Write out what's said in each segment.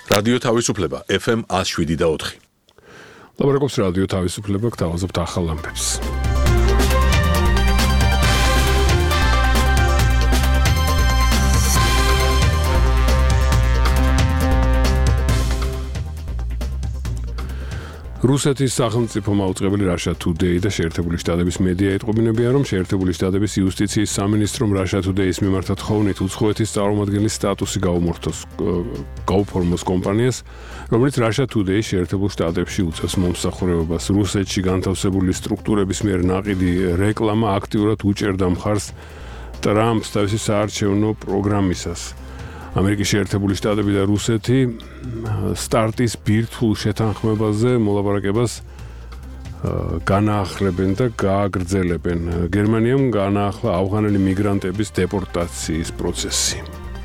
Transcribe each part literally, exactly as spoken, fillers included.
რადიო თავისუფლება F M one oh seven და four. ლაბორატორიის რადიო თავისუფლება გთავაზობთ ახალ ამბებს. რუსეთის სახელმწიფო მაუწყებელი Russia Today და შეერთებული შტატების მედია ეტყობინებიან, რომ შეერთებული შტატების იუსტიციის სამინისტრომ Russia Today-ის მიმართ თხოვნით უცხოეთის წარმომადგენლის სტატუსი გაუმართოს გაუფორმოს კომპანიას, რომელიც Russia Today-ის შეერთებულ შტატებში უწევს მომსახურებას. რუსეთში განთავსებული სტრუქტურების მიერ ნაყიდი რეკლამა აქტიურად უჭერდა მხარს ტრამპს თავისი საარჩევნო პროგრამისას. ამერიკის შეერთებული შტატები და რუსეთი სტარტის ბირთვულ შეთანხმებაზე მოლაპარაკებას განაახლებენ და გააგრძელებენ. გერმანიამ განაახლა ავღანელი მიგრანტების დეპორტაციის პროცესი.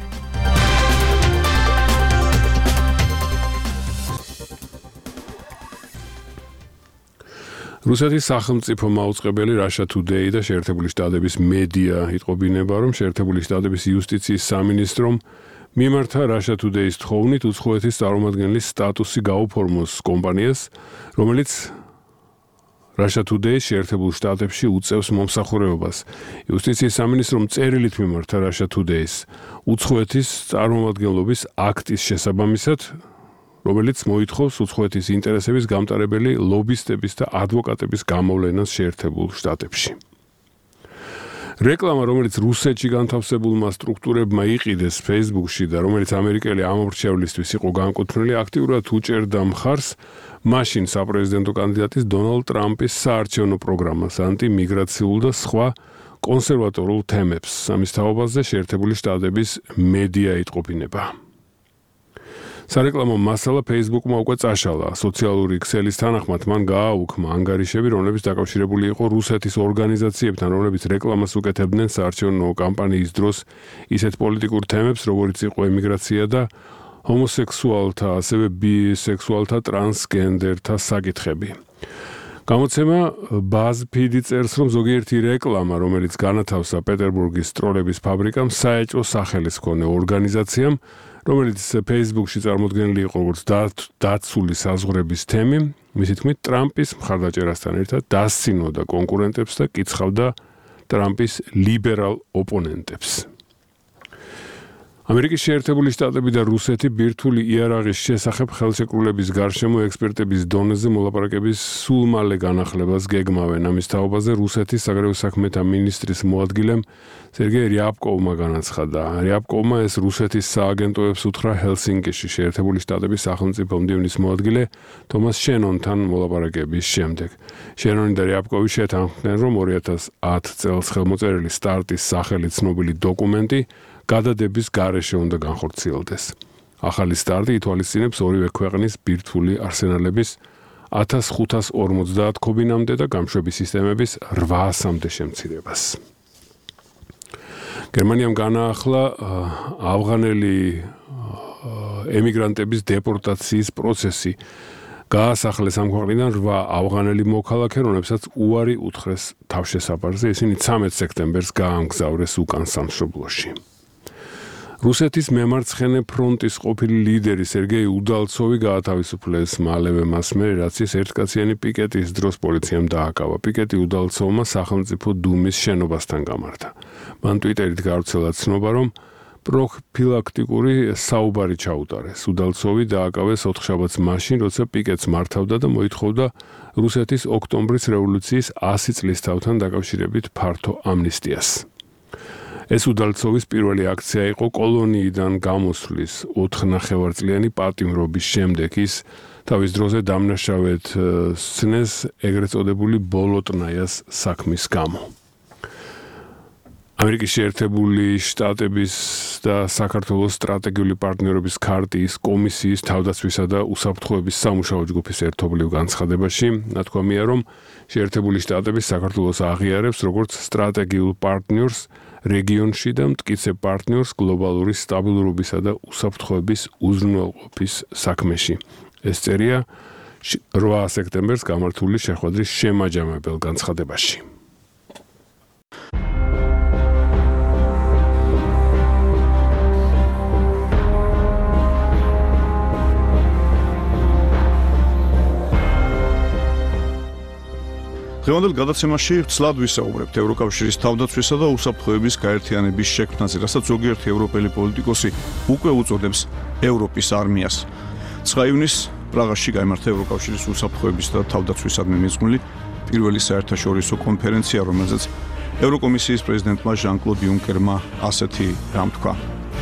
რუსეთის სახელმწიფო მაუწყებელი Russia Today და შეერთებული შტატების მედია იტყობინება, რომ შეერთებული შტატების იუსტიციის სამინისტრომ მიმართა Russia Today-ის თხოვნით უცხოეთის წარმომადგენლის სტატუსი გაუფორმოს კომპანიას, რომელიც Russia Today-ის შეერთებულ შტატებში უწევს მომსახურებას. იუსტიციის სამინისტრომ წერილით მიმართა Russia Today-ის უცხოეთის წარმომადგენლობის აქტის შესაბამისად, რომელიც მოითხოვს უცხოეთის ინტერესების გამტარებელი ლობისტების და ადვოკატების გამოვლენას შეერთებულ შტატებში. რეკლამა, რომელიც რუსეთში განთავსებულმა სტრუქტურებმა იყიდეს Facebook-ში და რომელიც ამერიკელი ამორჩევლისთვის იყო განკუთვნილი, აქტიურად უჭერდა მხარს მაშინ საპრეზიდენტო კანდიდატის დონალდ ტრამპის საარჩევნო პროგრამას, ანტიმიგრაციულ და სხვა კონსერვატორულ თემებს. ამის თაობაზე შეერთებული შტატების მედია იტყობინება. სარეკლამო მასალა Facebook-მა უკვე წაშალა. სოციალური ქსელის თანახმად მან გააუქმა ანგარიშები, რომლებიც დაკავშირებული იყო რუსეთის ორგანიზაციებთან, რომლებიც რეკლამას უკეთებდნენ საარჩევნო კამპანიის დროს ისეთ პოლიტიკურ თემებს, როგორიც იყო ემიგრაცია და ჰომოსექსუალთა, ასევე ბისექსუალთა, ტრანსგენდერთა საკითხები. გამოცემა BuzzFeed წერს, რომ ზოგიერთი რეკლამა, რომელიც განათავსა პეტერბურგის სტროლების ფაბრიკამ, საეჭვო სახელის მქონე ორგანიზაციამ, რომელიც Facebook-ში წარმოდგენილი იყო როგორც დაცული საზღვრების თემი, მისი თქმით ტრამპის მხარდაჭერასთან ერთად დასცინოდა კონკურენტებს და კიცხავდა ტრამპის ლიბერალ ოპონენტებს. ამერიკის შეერთებული შტატები და რუსეთი ბირთვული იარაღის შესახებ ხელშეკრულების გარშემო ექსპერტების დონეზე მოლაპარაკების სულ მალე განახლებას გეგმავენ. ამის თაობაზე რუსეთის საგარეო საქმეთა მინისტრის მოადგილემ სერგეი რიაბკოვმა განაცხადა. რიაბკოვმა ეს რუსეთის სააგენტოებს უთხრა ჰელსინკიში შეერთებული შტატების სახელმწიფო მდივნის მოადგილე თომას შენონთან მოლაპარაკების შემდეგ. შენონი და რიაბკოვი შეთანხმდნენ, რომ ორი ათას ათ წელს ხელმოწერილი სტარტის სახელით ცნობილი დოკუმენტი გადადების გარეშე უნდა განხორციელდეს. ახალი სტარტი ითვალისწინებს ორივე ქვეყნის ბირთვული არსენალების ათას ხუთას ორმოცდაათ ქობინამდე და გამშვები სისტემების რვაასამდე შემცირებას. გერმანიამ განაახლა ავღანელი ემიგრანტების დეპორტაციის პროცესი. გაასახლეს ამ ქვეყნიდან რვა ავღანელი მოქალაქე, რომლებსაც უარი უთხრეს თავშესაფარზე. ისინი ცამეტ სექტემბერს გაამგზავრეს უკან სამშობლოში. რუსეთის მემარცხენე ფრონტის ყოფილი ლიდერი სერგეი უდალცოვი გაათავისუფლეს მალევე მასმე, რაც ის ერთკაციანი პიკეტის დროს პოლიციამ დააკავა. პიკეტი უდალცოვმა სახელმწიფო დუმის შენობასთან გამართა. მან ტვიტერით გავრცელა ცნობა, რომ პროფილაქტიკური საუბარი ჩაუტარეს. უდალცოვი დააკავეს ოთხშაბათს მაშინ, როცა პიკეტს მართავდა და მოითხოვდა რუსეთის ოქტომბრის რევოლუციის ასი წლისთავთან დაკავშირებით ფართო ამნისტიას. ეს უდალცოვის პირველი აქცია იყო კოლონიიდან გამოსვლის ოთხნახევარწლიანი პატიმრობის შემდეგ. ის თავის დროზე დამნაშავედ სცნეს ეგრეთ წოდებული ბოლოტნაიას საქმის გამო. ამერიკის შეერთებული შტატების და საქართველოს სტრატეგიული პარტნიორობის ქარტიის კომისიის თავდაცვისა და უსაფრთხოების სამუშაო ჯგუფის ერთობლივ განცხადებაში ნათქვამია, რომ შეერთებული შტატები საქართველოს აღიარებს როგორც სტრატეგიულ პარტნიორს რეგიონში და მტკიცე პარტნიორს გლობალური სტაბილურობისა და უსაფრთხოების უზრუნველყოფის საქმეში. ეს წერია რვა სექტემბერს გამართული შეხვედრის შემაჯამებელ განცხადებაში. დღევანდელ გადაცემაში ცლად ვისაუბრებთ ევროკავშირის თავდაცვისა და უსაფრთხოების გაერთიანების შექმნაზე, რასაც ზოგიერთი ევროპელი პოლიტიკოსი უკვე უწოდებს ევროპის არმიას. ცხრა ივნისს პრაღაში გაიმართა ევროკავშირის უსაფრთხოების და თავდაცვისადმი მიძღვნილი პირველი საერთაშორისო კონფერენცია, რომელზეც ევროკომისიის პრეზიდენტმა ჟან-კლოდ იუნკერმა ასეთი რამ თქვა.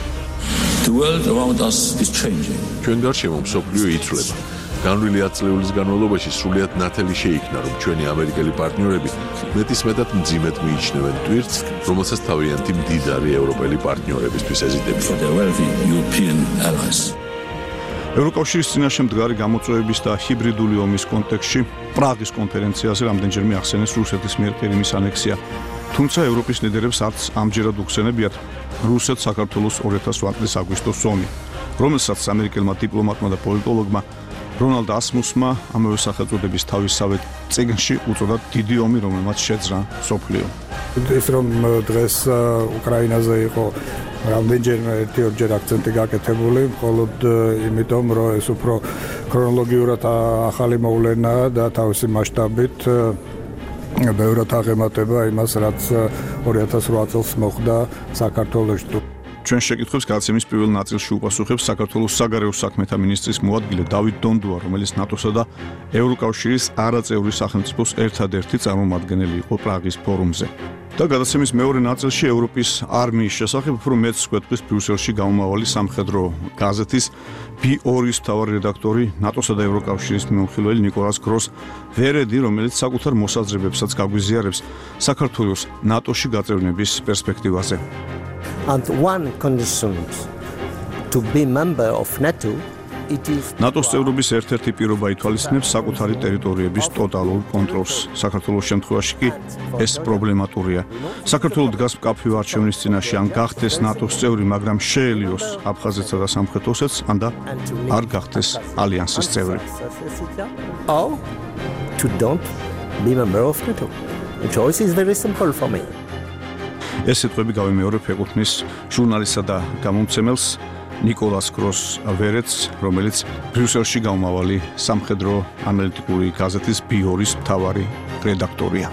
The world around us is changing. ჩვენ გარშემო მსოფლიო იცვლება. განვლილი ათწლეულის განმავლობაში სრულიად ნათელი შეიქმნა, რომ ჩვენი ამერიკელი პარტნიორები მეტისმეტად მძიმედ მიიჩნევენ ტვირთს, რომელსაც თავიანთი მდიდარი ევროპელი პარტნიორებისთვის ეზიდებიან. For their wealthy European allies. ევროკავშირის წინაშე მდგარი გამოწვევების და ჰიბრიდული ომის კონტექსტში პრაღის კონფერენციაზე რამდენჯერმე ახსენეს რუსეთის მიერ ყირიმის ანექსია. თუმცა ევროპის ლიდერებს არც ამჯერად უხსენებიათ რუსეთს საქართველოს ორი ათას ორი წლის აგვისტოს ომი, რომელსაც ამერიკელმა დიპლომატმა და პოლიტოლოგმა რონალდ ასმუსმა ამავე სახელწოდების თავისავე წიგნში უწოდა დიდი ომი, რომელმაც შეძრა მსოფლიო. ის რომ დღეს უკრაინაზე იყო რამდენჯერმე ერთი-ორჯერ აქცენტი გაკეთებული, მხოლოდ იმიტომ, რომ ეს უფრო ქრონოლოგიურად ახალი მოვლენაა და თავისი მასშტაბით ბევრად აღემატება იმას, რაც ორი ათას რვა წელს მოხდა საქართველოში. ჩვენ შეკითხვებს გადაცემის პირველ ნაწილში უპასუხებს საქართველოს საგარეო საქმეთა მინისტრის მოადგილე დავით დონდუა, რომელიც ნატოსა და ევროკავშირის არაწევრი სახელმწიფოს ერთადერთი წარმომადგენელი იყო პრაღის ფორუმზე. და გადაცემის მეორე ნაწილში ევროპის არმიის შესახებ უფრო მეც გვეტყვის ბრიუსელში გამომავალი სამხედრო გაზეთის ბი ორი-ის მთავარი რედაქტორი, ნატოსა და ევროკავშირის მიმოხილველი ნიკოლას გროს-ვერედი, რომელიც საკუთარ მოსაზრებებსაც გაგვიზიარებს საქართველოს ნატოში გაწევრიანების პერსპექტივაზე. And one condition to be member of NATO it is ნატოს წევრობის ერთ-ერთი პირობა ითვალისწინებს საკუთარი ტერიტორიების ტოტალურ კონტროლს. საქართველოს შემთხვევაში კი ეს პრობლემატურია. საქართველო დგას მკაფიო არჩევნის წინაშე, ან გახდეს ნატოს წევრი, მაგრამ შეელიოს აფხაზეთსა და სამხრეთ ოსეთს, ან და არ გახდეს ალიანსის წევრი. or to don't be member of NATO. The choice is very simple for me. ეს სიტყვები გავიმეორებ ეკუთვნის ჟურნალისტსა და გამომცემელს ნიკოლას გროს-ვერედს, რომელიც ბრიუსელში გამომავალი სამხედრო ანალიტიკური გაზეთის ბი ორი-ის მთავარი რედაქტორია.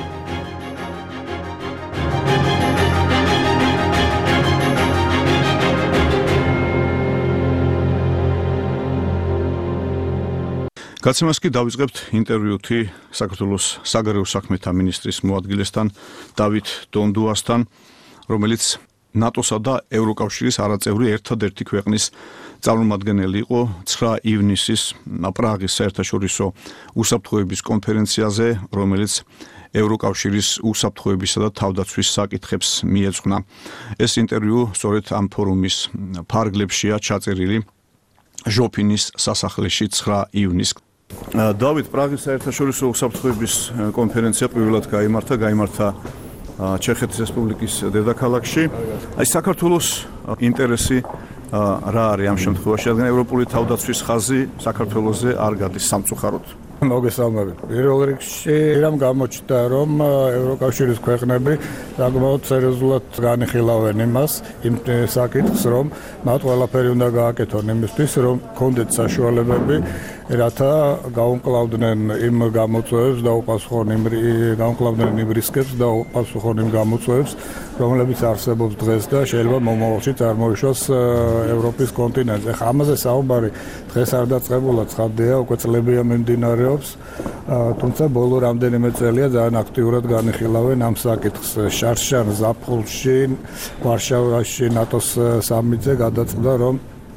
გაცემას კი დავიწყებთ ინტერვიუთი საქართველოს საგარეო საქმეთა მინისტრის მოადგილესთან დავით დონდუასთან, რომელიც ნატოსა და ევროკავშირის არაწევრი ერთადერთი ქვეყნის წარმომადგენელი იყო ცხრა ივნისის პრაღის საერთაშორისო უსაფრთხოების კონფერენციაზე, რომელიც ევროკავშირის უსაფრთხოებისა და თავდაცვის საკითხებს მიეძღვნა. ეს ინტერვიუ სწორედ ამ ფორუმის ფარგლებშია ჩაწერილი ჟოფინის სასახლეში ცხრა ივნისს. დავით, პრაღის საერთაშორისო უსაფრთხოების კონფერენცია პირველად გაიმართა, გაიმართა ჩეხეთის რესპუბლიკის დედაქალაქში. აი საქართველოს ინტერესი რა არის ამ შემთხვევაში, რადგან ევროპული თავდაცვის ხაზი საქართველოზე არ გადის სამწუხაროდ. მოგესალმებით. პირველ რიგში რამ გამოჩნდა, რომ ევროკავშირის ქვეყნები საკმაოდ სერიოზულად განიხილავენ იმას, იმ საკითხს, რომ მათ ყველაფერი უნდა გააკეთონ იმისთვის, რომ კონდეთ საშუალებები, რათა გაუმკლავდნენ იმ გამოწვევებს და უპასუხონ იმ გაუმკლავდნენ იმ რისკებს და უპასუხონ იმ გამოწვევებს, რომლებიც არსებობს დღეს და შეიძლება მომავალში წარმოიშვას ევროპის კონტინენტზე. ხა ამაზე საუბარი დღეს არ დაწყებულა, ცხადია, უკვე წლებია მიმდინარეობს, თუმცა ბოლო რამდენიმე წელია ძალიან აქტიურად განიხილავენ ამ საკითხს. შარშან ზაფხულში ვარშავაში ნატოს სამიტზე გადაწყდა, რომ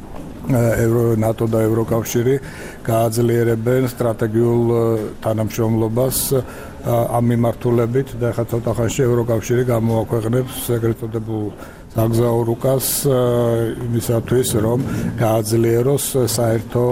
ნატო და ევროკავშირი გააძლიერებენ სტრატეგიულ თანამშრომლობას ამ მიმართულებით და ხა ცოტა ხანში ევროკავშირი გამოაქვეყნებს ეგრეთ წოდებულ საგზაო რუკას იმისათვის, რომ გააძლიეროს საერთო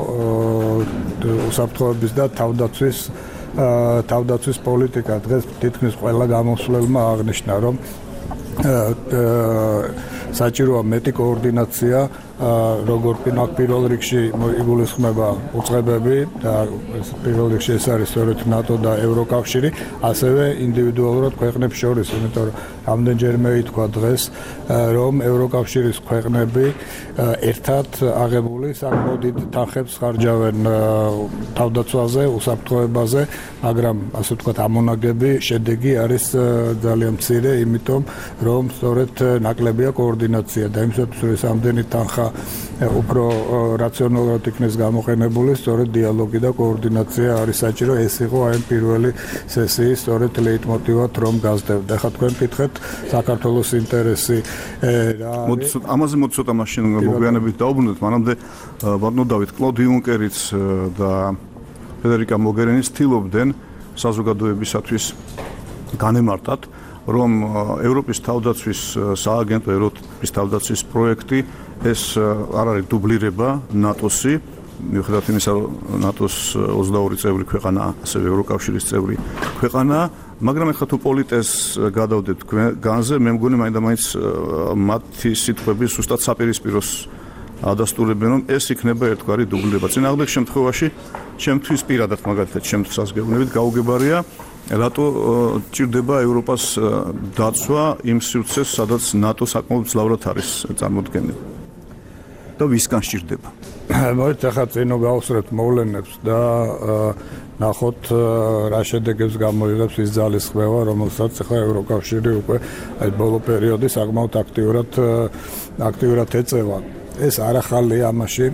უსაფრთხოების და თავდაცვის თავდაცვის პოლიტიკა. დღეს თითქმის ყველა გამოსვლებმა აღნიშნა, რომ საჭიროა მეტი კოორდინაცია როგორ პირველ რიგში იგულისხმება უწყებები და პირველ რიგში ეს არის სწორედ ნატო და ევროკავშირი, ასევე ინდივიდუალურად ქვეყნებს შორის, იმიტომ რომ ამდენჯერმე ითქვა დღეს, რომ ევროკავშირის ქვეყნები ერთად აღებული საკმაოდ დიდ თანხებს ხარჯავენ თავდაცვაზე, უსაფრთხოებაზე, მაგრამ ასე ვთქვათ, ამონაგები შედეგი არის ძალიან მცირე, იმიტომ რომ სწორედ ნაკლებია კოორდინაცია და იმისათვის რომ ეს ამდენი თანხა უფრო რაციონალურად იქნეს გამოყენებული, სწორედ დიალოგი და კოორდინაცია არის საჭირო. ეს იყო აი პირველი სესიის სწორედ ლეიტმოტივად რომ გაზრდებდა. ახლა თქვენ კითხეთ საქართველოს ინტერესი რა არის? ამაზე მოდი ცოტა მაშინ მოგვიანებით დაუბრუნდეთ, მანამდე ბატონო დავით, კლოდ იუნკერიც და ფედერიკა მოგერინი ცდილობდნენ საზოგადოებისათვის განემარტათ, რომ ევროპის თავდაცვის სააგენტო, ევროპის თავდაცვის პროექტი ეს არ არის დუბლირება ნატოსი, მიუხედავად იმისა, რომ ნატოს ოცდაორი წევრი ქვეყანა, ასევე ევროკავშირის წევრი ქვეყანა, მაგრამ ახლა თუ პოლიტეს გადავდეთ განზე, მე მგონი მაინდა-მაინც მათი სიტყვები ზუსტად საპირისპიროს ადასტურებენ, რომ ეს იქნება ერთგვარი დუბლირება. წინააღმდეგ შემთხვევაში, ჩემთვის პირადად მაგალითად, ჩემთვის საზგეუბნებით გაუგებარია, რატო ჭირდება ევროპას დაცვა იმ სივრცეს, სადაც ნატო საკმაოდ მძლავრად არის წარმოდგენილი და ვისგან სჭირდება. მოდით ახლა წინო გავუსწრებთ მოვლენებს და ნახოთ რა შედეგებს გამოიღებს ის ძალისხმევა, რომელსაც ახლა ევროკავშირი უკვე აი ბოლო პერიოდი საკმაოდ აქტიურად აქტიურად ეწევა. ეს არ ახალია ამაში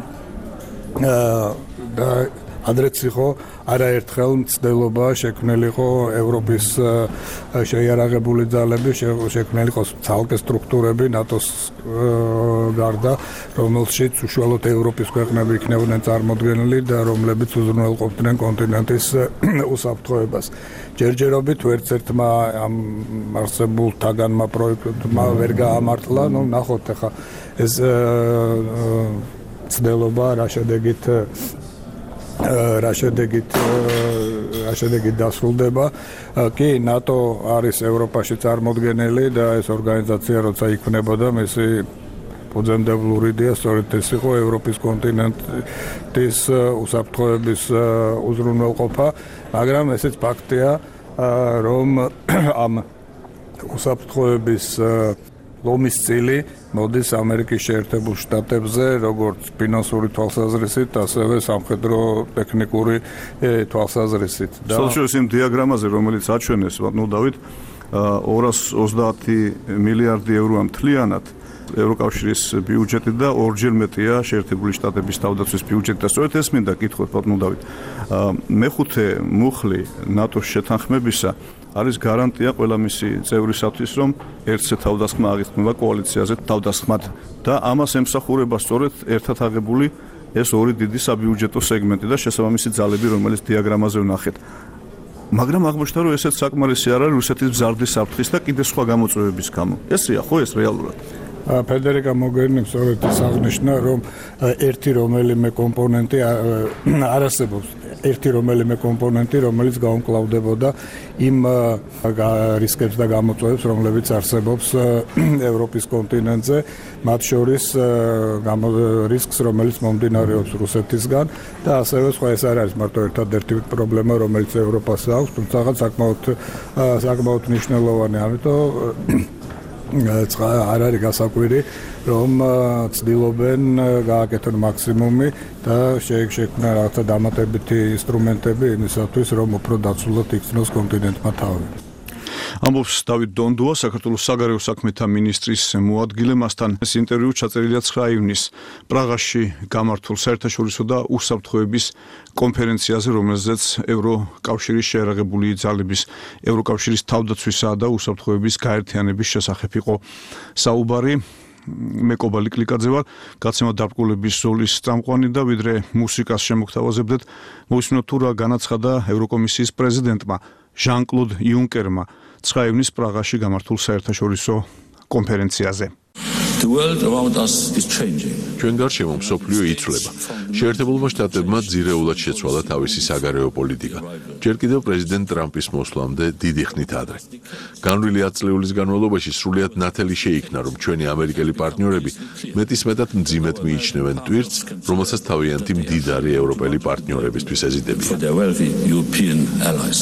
და ადრეც იყო არაერთხელ მცდელობა შექმნილიყო ევროპის შეიარაღებული ძალები, შექმნილიყო ცალკე სტრუქტურები ნატოს გარდა, რომელშიც უშუალოდ ევროპის ქვეყნები იქნებოდნენ წარმოდგენილი და რომლებიც უზრუნველყოფდნენ კონტინენტის უსაფრთხოებას. ჯერჯერობით ვერცერთმა ამ არსებულ თაგანმა პროექტმა ვერ გაამართლა, ну ნახოთ ახლა ეს მცდელობა რა შედეგით რა შედეგით რა შედეგით დასრულდება. კი, ნატო არის ევროპაში წარმოდგენილი და ეს ორგანიზაცია როცა იქმნებოდა, მისი ფუძემდებლური იდეა სწორედ ეს იყო ევროპის კონტინენტის უსაფრთხოების უზრუნველყოფა, მაგრამ ესეც ფაქტია, რომ ამ უსაფრთხოების ლომის წილი მოდის ამერიკის შეერთებულ შტატებზე, როგორც ფინანსური თვალსაზრისით, ასევე სამხედრო ტექნიკური თვალსაზრისით. და სოციალურ იმ დიაგრამაზე, რომელიც აჩვენეს, ბატონო დავით, ორას ოცდაათი მილიარდი ევროა მთლიანად ევროკავშირის ბიუჯეტი და ორჯერ მეტია შეერთებული შტატების თავდაცვის ბიუჯეტი და სწორედ ეს მინდა კითხოთ, ბატონო დავით. მეხუთე მუხლი ნატოს შეთანხმებისა არის გარანტია ყველა მისი წევრისათვის, რომ ერთზე თავდასხმა აღიქმება კოალიციაზე თავდასხმად და ამას ემსახურება სწორედ ერთად აღებული ეს ორი დიდი საბიუჯეტო სეგმენტი და შესაბამისი ძალები, რომელიც დიაგრამაზე ვნახეთ. მაგრამ აღმოჩნდა, რომ ესეც საკმარისი არ არის რუსეთის მზარდის საფრთხის და კიდევ სხვა გამოწვევების გამო. ესია ხო ეს რეალურად? ფედერიკა მოგერინიმ სწორედ აღნიშნა, რომ ერთი რომელიმე კომპონენტი არ არსებობს. ერთი რომელიმე კომპონენტი, რომელიც გაუმკლავდებოდა იმ რისკებს და გამოწვევებს, რომლებიც არსებობს ევროპის კონტინენტზე, მათ შორის რისკს, რომელიც მომდინარეობს რუსეთისგან და ასევე სხვა. ეს არ არის მარტო ერთადერთი პრობლემა, რომელიც ევროპას აქვს, თუმცა საკმაოდ საკმაოდ მნიშვნელოვანი, ამიტომ არ არის გასაკვირი, რომ ცდილობენ გააკეთონ მაქსიმუმი და შეექმნა რაღაცა დამატებითი ინსტრუმენტები იმისათვის, რომ უფრო დაცულად იქცნოს კონტინენტმა თავი. ამბობს დავით დონდუა, საქართველოს საგარეო საქმეთა მინისტრის მოადგილე. მასთან ეს ინტერვიუ ჩაწერილია ცხრა ივნისს პრაღაში გამართულ საერთაშორისო და უსაფრთხოების კონფერენციაზე, რომელზეც ევროკავშირის შეიარაღებული ძალების, ევროკავშირის თავდაცვისა და უსაფრთხოების გაერთიანების შესახებ იყო საუბარი. მე კობალი კლიკაძე ვარ, გაცემა დარბკულების ზოლის წამყვანი და ვიდრე მუსიკას შემოგთავაზებდეთ, მოვისმინოთ თუ რა განაცხადა ევროკომისიის პრეზიდენტმა ჟან-კლოდ იუნკერმა ცხრა ივნისს პრაღაში გამართულ საერთაშორისო კონფერენციაზე. The world around us is changing. ჩვენ გარშემო მსოფლიო იცვლება. შეერთებულმა შტატებმა ძირეულად შეცვალა თავისი საგარეო პოლიტიკა. ჯერ კიდევ პრეზიდენტ ტრამპის მოსვლამდე დიდი ხნით ადრე. განვლილი ათ წლეულის განმავლობაში სრულიად ნათელი შეიქმნა, რომ ჩვენი ამერიკელი პარტნიორები მეტისმეტად მძიმედ მიიჩნევენ ტვირთს, რომელსაც თავიანთი მდიდარი ევროპელი პარტნიორებისთვის ეზიდებიან. For their wealthy European allies.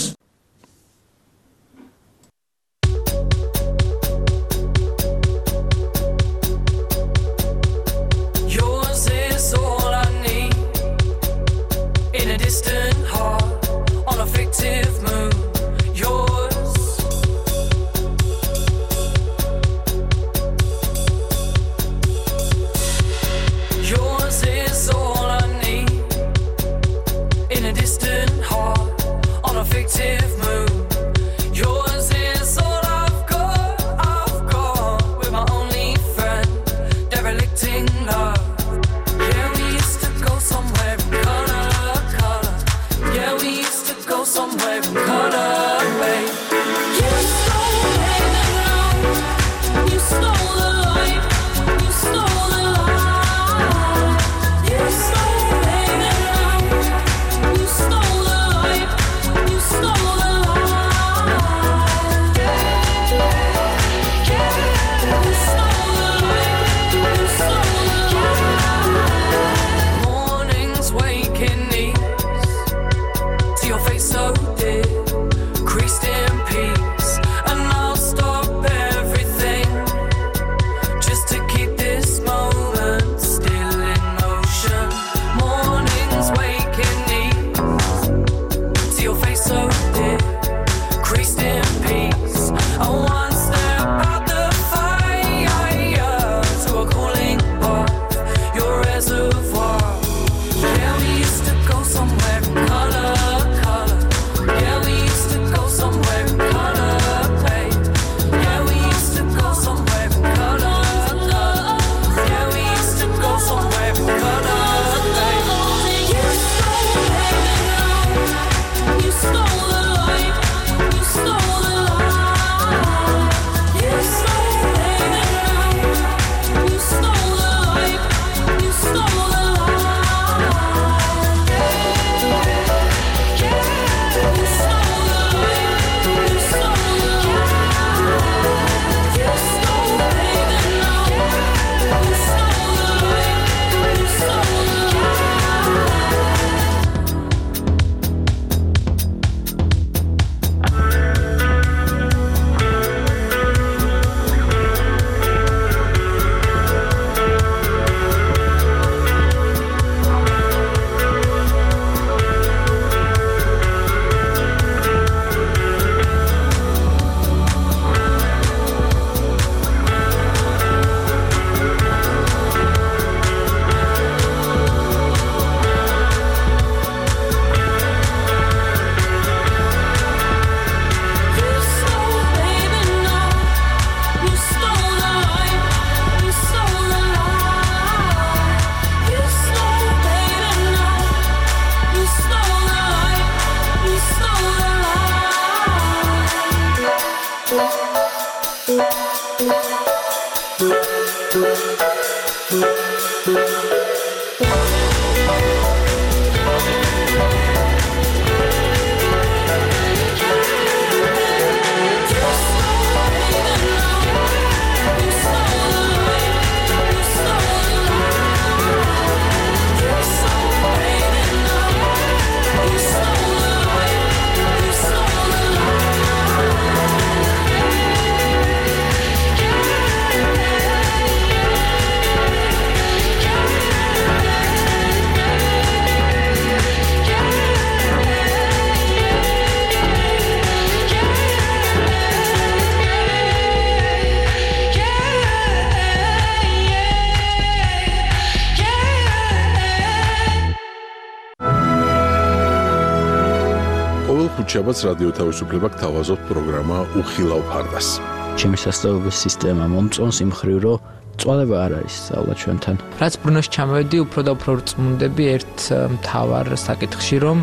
შაბათს რადიო თავისუფლება გთავაზობთ პროგრამა უხილავ ფარდას. ჩემი სასწავლებელი სისტემა მომწონს იმ მხრივ, რომ წვალება არ არის სწავლა ჩვენთან. რაც ბრუნოში ჩამოვედი, უფრო და უფრო რწმუნდები ერთ მთავარ საკითხში, რომ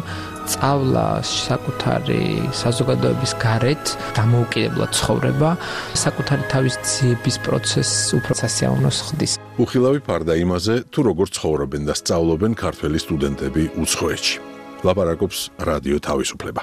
სწავლა საკუთარი საზოგადოების გარეთ დამოუკიდებლად ცხოვრება საკუთარი თავის ძიების პროცესს უფრო სასიამოვნოს ხდის. უხილავი ფარდა იმაზე, თუ როგორ ცხოვრობენ და სწავლობენ ქართველი სტუდენტები უცხოეთში. ლაპარაკობს რადიო თავისუფლება.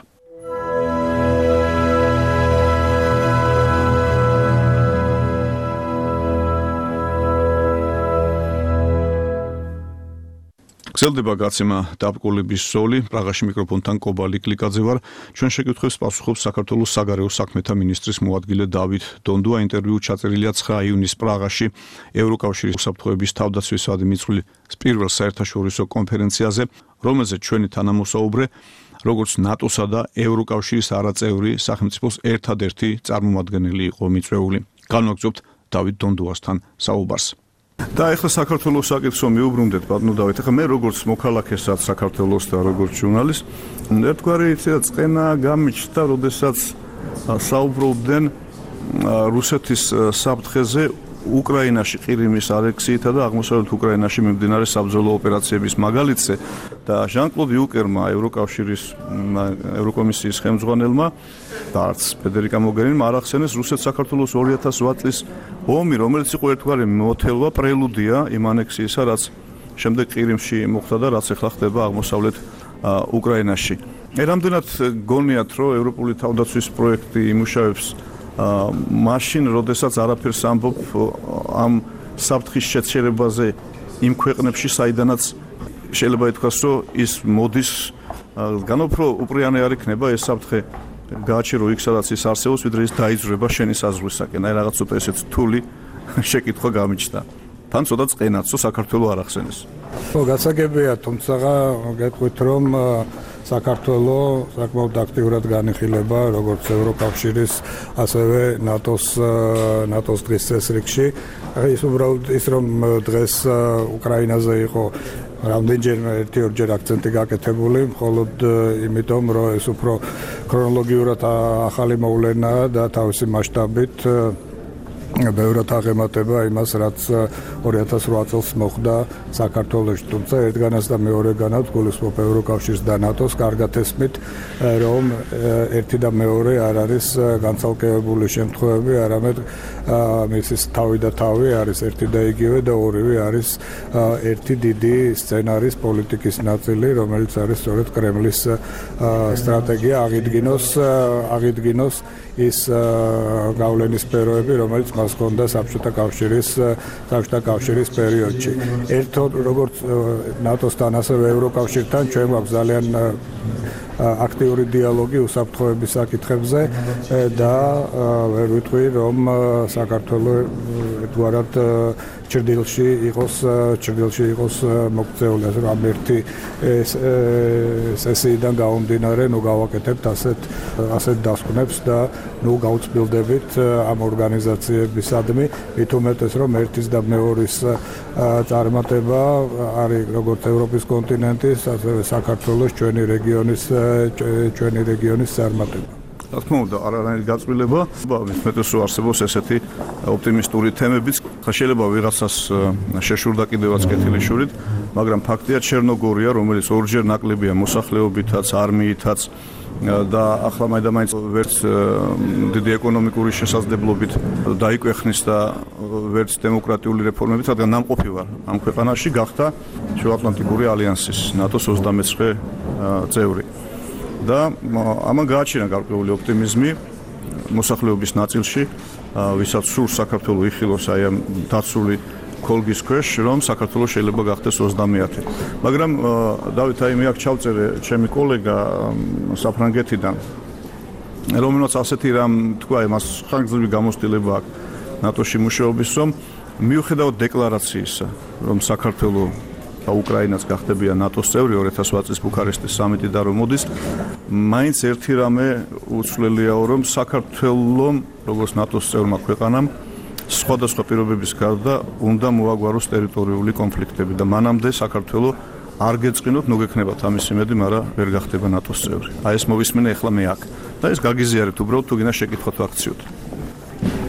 გრძელდება გაცემა დაბკოლების ზოლი. პრაღაში მიკროფონთან კობალი კლიკაძე ვარ. ჩვენ შეკითხვებს პასუხობს საქართველოს საგარეო საქმეთა მინისტრის მოადგილე დავით დონდუა. ინტერვიუ ჩაწერილია ცხრა ივნისს პრაღაში ევროკავშირის უსაფრთხოების თავდაცვისადმი მიწვლის პირველ საერთაშორისო კონფერენციაზე, რომელზეც ჩვენი თანამოსაუბრე, როგორც ნატოსა და ევროკავშირის არაწევრი სახელმწიფოს ერთადერთი წარმომადგენელი იყო მიწვეული. განვაგრძობთ დავით დონდუასთან საუბარს. და ეხლა საქართველოს საკითხო მიუბრუნდეთ ბატონო დავით. ეხლა მე როგორც მოქალაქესაც საქართველოს და როგორც ჟურნალისტ, ერთგვარი წენა გამიჩნდა, როდესაც საუბრობდნენ რუსეთის საფრთხეზე უკრაინაში ყირიმის ანექსიითა და აღმოსავლეთ უკრაინაში მიმდინარე საბრძოლო ოპერაციების მაგალითზე და ჟან-კლოდ იუნკერმა ევროკავშირის ევროკომისიის ხელმძღვანელმა და არც ფედერიკა მოგერინმა არ ახსენეს რუსეთ-საქართველოს ორი ათას ოთხ წლის ომი, რომელიც იყო ერთგვარი მოთელვა, პრელუდია იმ ანექსიისა, რაც შემდეგ ყირიმში მოხდა და რაც ახლა ხდება აღმოსავლეთ უკრაინაში. მე რამდენად გონიათ, რომ ევროპული თავდაცვის პროექტი იმუშავებს მაშინ, როდესაც არაფერს ამბობ ამ საფრთხის შეცერებაზე იმ ქვეყნებში, საიდანაც შეიძლება ითქვას, რომ ის მოდის, განუპრო უპრიანი არ იქნება ეს საფრთხე გააჩერო იქ, სადაც ის არსებობს, ვიდრე ის დაიძრება შენი საზღვრისაკენ. აი რაღაც ცოტა ესეც რთული შეკითხვა გამიჩნდა. თან ცოტა წყენაცო საქართველოს არ ახსენეს. ხო, გასაგებია, თუმცა გეტყვით, რომ საქართველოს საკმაოდ აქტიურად განიხილება როგორც ევროკავშირის, ასევე ნატოს ნატოს დღის წესრიგში. ის უბრალოდ ის რომ დღეს უკრაინაზე იყო რამდენჯერმე ერთი-ორჯერ აქცენტი გაკეთებული, მხოლოდ იმიტომ, რომ ეს უფრო ქრონოლოგიურად ახალი მოვლენაა და თავისი მასშტაბით ბევრად აღემატება იმას, რაც ორი ათას რვა წელს მოხდა საქართველოში. თუმცა ერთგანაც და მეორეგანაც გულისხმობ ევროკავშირს და ნატოს კარგად ესმით, რომ ერთი და მეორე არ არის განცალკევებული შემთხვევები, არამედ მისის თავი და თავი არის ერთი და იგივე და ორივე არის ერთი დიდი სცენარის პოლიტიკის ნაწილი, რომელიც არის სწორედ კრემლის სტრატეგია აღიდგინოს აღიდგინოს ის გავლენის სფეროები, რომელიც მას ჰქონდა საბჭოთა კავშირის საბჭოთა კავშირის პერიოდში. ერთოდ როგორც ნატოსთან, ასევე ევროკავშირთან ჩვენ გვაქვს ძალიან აქტიური დიალოგი უსაფრთხოების საკითხებზე და ვერ ვიტყვი, რომ საქართველოს ერთგვარად ჭრდილში იყოს ჭრდილში იყოს მოქცეული, ასე რომ ერთი სესიიდან გამომდინარე, ნუ გავაკეთებთ ასეთ ასეთ დასკვნებს და ნუ გავწმილდებით ამ ორგანიზაციებისადმი, მით უმეტეს რომ ერთის და მეორის წარმატება არის როგორც ევროპის კონტინენტის, ასევე საქართველოს ჩვენი რეგიონის ჩვენი რეგიონის წარმატება. რა თქმა უნდა, არანაირი გაწმილება, მეტყვი რომ არსებობს ესეთი ოპტიმისტური თემებიც, შეიძლება ვიღაცას შეშურდა კიდევაც კეთილიშურით, მაგრამ ფაქტია ჩერნოგორია, რომელიც ორჯერ ნაკლებია მოსახლეობითაც, არმიითაც და ახლა მაინც ვერც დიდი ეკონომიკური შესაძლებლობით დაიკვეხნის და ვერც დემოკრატიული რეფორმებით, რადგან ნამყოფი ვარ ამ ქვეყანაში, გახდა შუაატლანტიკური ალიანსის ნატოს ოცდამეცხრე წევრი. და ამან გააჩინა გარკვეული ოპტიმიზმი მოსახლეობის ნაწილში, ვისაც სურს საქართველოს იხილოს აი ამ დაცული კოლგის ქვეშ, რომ საქართველოს შეიძლება გახდეს ოცდამეათე. მაგრამ დავით, აი მე აქ ჩავწერე ჩემი კოლეგა საფრანგეთიდან, რომელსაც ასეთი რამ თქვა, მას ხანგრძლივი გამოცდილება აქვს ნატოში მუშაობის, რომ მიუხედავად დეკლარაციისა, რომ საქართველოს და უკრაინაც გახდებიან ნატოს წევრი ორი ათას ოთხ წლის ბუქარესტის სამიტი და რომ მოდის, მაინც ერთი რამე უცვლელიაო, რომ საქართველოს როგორც ნატოს წევრმა ქვეყანამ სხვადასხვა პირობების გარდა უნდა მოაგვაროს ტერიტორიული კონფლიქტები და მანამდე საქართველოს არ გეწყინოთ, ნუ გექნებათ ამის იმედი, მაგრამ ვერ გახდება ნატოს წევრი. აი ეს მოვისმინე ახლა მე აქ და ეს გაგიზიარეთ უბრალოდ თუ გინდა შეკითხვა თუ აქციოთ.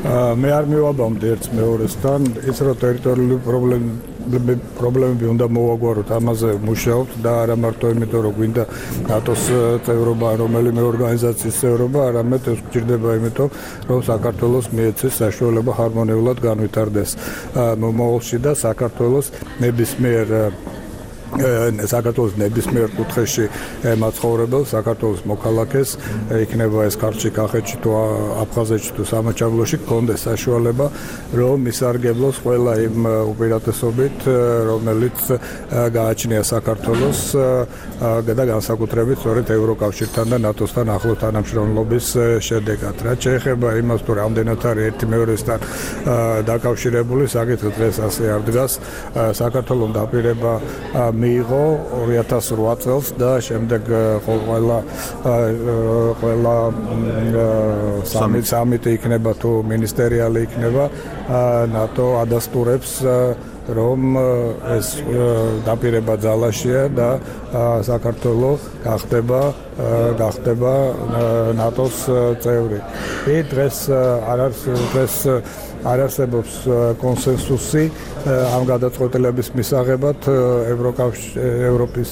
მე არ მივაბამდი ერთს მეორესთან, ის რომ ტერიტორიული პრობლემები პრობლემები უნდა მოვაგვაროთ, ამაზე მუშაობთ და არა მარტო იმიტომ რომ გვინდა ნატოს წევრობა, რომელიმე ორგანიზაციის წევრობა, არამედ ეს გვჭირდება იმიტომ, რომ საქართველოს მიეცეს საშუალება ჰარმონიულად განვითარდეს მომავალში და საქართველოს ნებისმიერ საქართველოს ნებისმიერ კუთხეში მაცხოვრებელ საქართველოს მოქალაქეს იქნება ეს ქართლში, კახეთში თუ აფხაზეთში თუ სამაჩაბლოში გქონდეს საშუალება რომ ისარგებლოს ყველა იმ უპირატესობით რომელიც გააჩნია საქართველოს და განსაკუთრებით სწორედ ევროკავშირთან და ნატოსთან ახლო თანამშრომლობის შედეგად. რაც შეეხება იმას თუ რამდენად არის ერთი მეორესთან დაკავშირებული საკითხი დღეს ასე არ დგას. საქართველოს დაპირება მიიღო ორი ათას რვა წელს და შემდეგ ყველა ყველა სამიტი იქნება თუ მინისტერიალი იქნება ნატო ადასტურებს რომ ეს დაპირება ძალაშია და საქართველოს გახდება გახდება ნატოს წევრი. დღეს არ არის დღეს არ არსებობს კონსენსუსი ამ გადაწყვეტილების მისაღებად ევროპის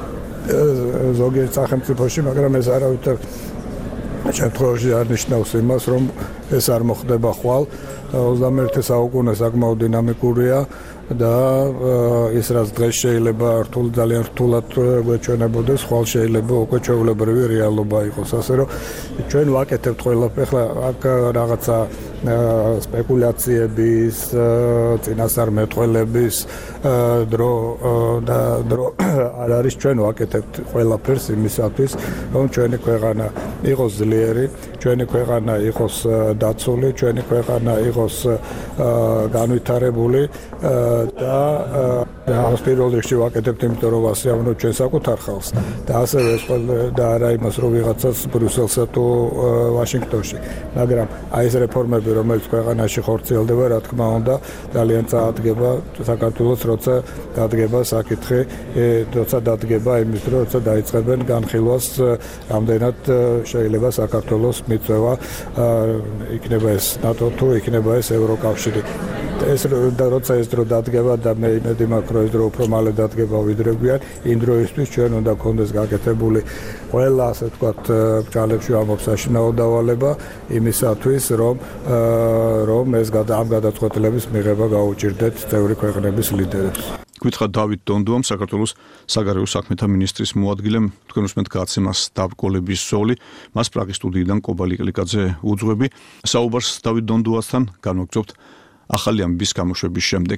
ზოგიერთ სახელმწიფოში, მაგრამ ეს არავითარ შემთხვევაში არ ნიშნავს იმას, რომ ეს არ მოხდება ხვალ. ოცდამეერთე საუკუნე საკმაოდ დინამიკურია და ის რაც დღეს შეიძლება რთულ ძალიან რთულად გვეჩვენებოდეს, ხვალ შეიძლება უკვე ჩვეულებრივი რეალობა იყოს. ასე რომ ჩვენ ვაკეთებთ ყველაფერს, ახლა აქ რაღაცა სპეკულაციების, წინასწარმეტყველების დრო და დრო არ არის. ჩვენ ვაკეთებთ ყველაფერს იმისათვის, რომ ჩვენი ქვეყანა იყოს ძლიერი, ჩვენი ქვეყანა იყოს დაცული, ჩვენი ქვეყანა იყოს განვითარებული და ამას პირველ რიგში ვაკეთებთ, იმიტომ რომ ვასიამოვნებთ ჩვენ საკუთარ ხალხს და ასევე ეს და არა იმას, რომ ვიღაცას ბრიუსელსა თუ ვაშინგტონში. მაგრამ აი ეს რეფორმები, რომელიც ქვეყანაში ხორციელდება, რა თქმა უნდა, ძალიან წაადგება საქართველოს, როცა დადგება საკითხი, როცა დადგება იმის დრო, როცა დაიწყებენ განხილვას, რამდენად შეიძლება საქართველოს მიწვევა იქნება ეს ნატო თუ იქნება ეს ევროკავშირი. ეს და როცა ეს დრო დადგება და მე იმედი მაქვს, რომ ეს დრო უფრო მალე დადგება ვიდრე გვიან, იმ დროისთვის ჩვენ უნდა გქონდეს გაკეთებული ყველა ასე ვთქვათ ბრძალებში ამობ საშინაო დავალება იმისათვის, რომ რომ ეს ამ გადაწყვეტილების მიღება გაუჭირდეთ წევრი ქვეყნების ლიდერებს. გითხრა დავით დონდუამ, საქართველოს საგარეო საქმეთა მინისტრის მოადგილემ, თქვენ უსმენთ გაცემას დაბრკოლების ზოლი, მას პრაღის სტუდიიდან კობალი კლიკაძე უძღვები. საუბარს დავით დონდუასთან განვაგრძობთ ახალი ამბის გამოშვების შემდეგ.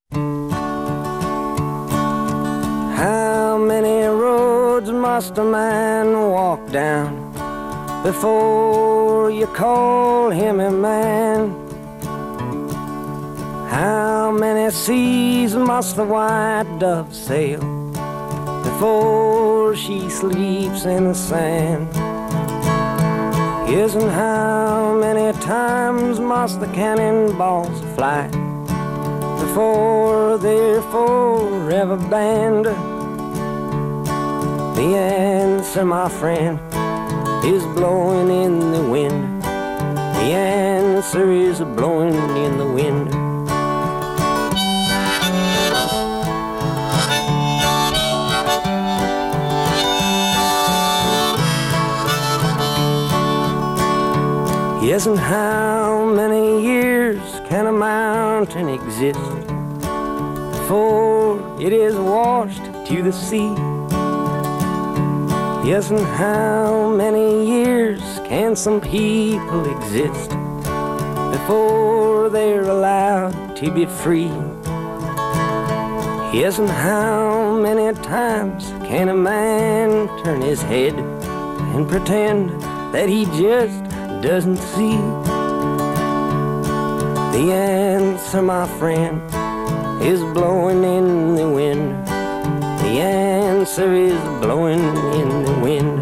How many roads must a man walk down before you call him a man? How many seas must the white dove sail before she sleeps in the sand? Yes, and how many times must the cannonballs fly before they're forever banned? The answer, my friend, is blowing in the wind. The answer is blowing in the wind. Yes, and how many years can a mountain exist before it is washed to the sea? Yes, and how many years can some people exist before they're allowed to be free? Yes, and how many times can a man turn his head and pretend that he just doesn't see? The answer, my friend, is blowing in the wind. The answer is blowing in the wind.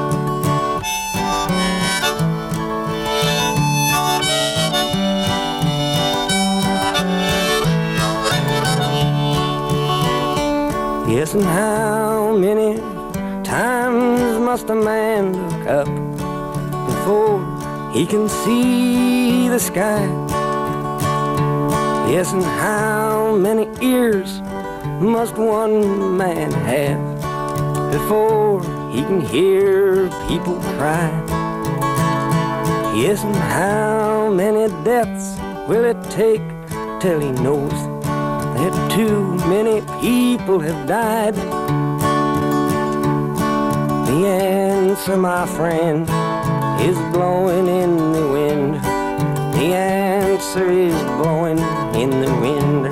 Yes, and how many times must a man look up before he can see the sky. Yes, and how many ears must one man have before he can hear people cry? Yes, and how many deaths will it take till he knows that too many people have died? The answer, my friend, is blowing in the wind. The answer is blowing in the wind.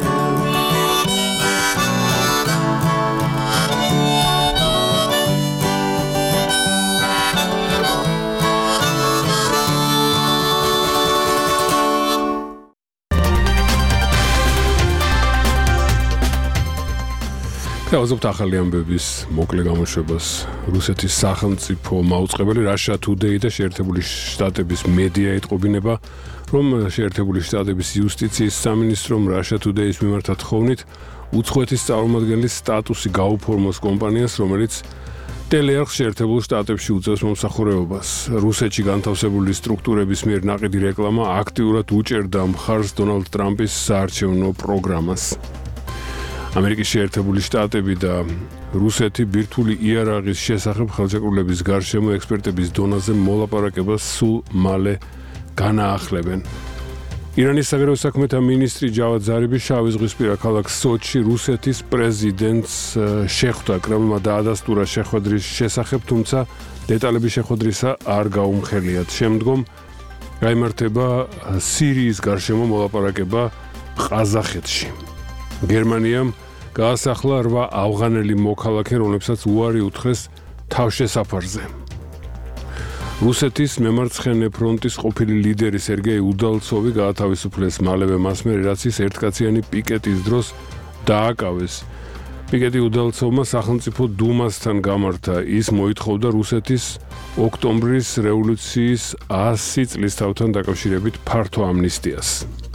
გავაზობთ ახალი ამბების მოკლე გამოშვებას. რუსეთის სახელმწიფო მაუწყებელი Russia Today და შეერთებული შტატების მედია იტყობინება, რომ შეერთებული შტატების იუსტიციის სამინისტრომ Russia Today-ის მიმართ თხოვნით უცხოეთის წარმომადგენლის სტატუსი გაუფორმოს კომპანიას, რომელიც ტელეარხ შეერთებულ შტატებში უწევს მომსახურებობას. რუსეთში განთავსებული სტრუქტურების მიერ ნაყიდი რეკლამა აქტიურად უჭერდა მხარს დონალდ ტრამპის საარჩევნო პროგრამას. ამერიკის შეერთებული შტატები და რუსეთი ბირთვული იარაღის შესახებ ხელშეკრულების გარშემო ექსპერტების დონეზე მოლაპარაკებას სულ მალე განაახლებენ. ირანის საგარეო საქმეთა მინისტრი ჯავად ზარიბი შავი ზღვისპირა ქალაქ სოჩში რუსეთის პრეზიდენტს შეხვდა. კრემლმა დაადასტურა შეხვედრის შესახებ, თუმცა დეტალების შეხვედრისა არ გაუმხელიათ. შემდგომ გაიმართება სირიის გარშემო მოლაპარაკება ყაზახეთში. გერმანიამ გაასახლა რვა ავღანელი მოქალაქე, რომლებსაც უარი უთხრეს თავშესაფარზე. რუსეთის მემარცხენე ფრონტის ყოფილი ლიდერი სერგეი უდალცოვი გაათავისუფლეს მალევე მას მერე, რაც ის ერთკაციანი პიკეტის დროს დააკავეს. პიკეტი უდალცოვმა სახელმწიფო დუმასთან გამართა. ის მოითხოვდა რუსეთის ოქტომბრის რევოლუციის ასი წლისთავთან დაკავშირებით ფართო ამნისტიას.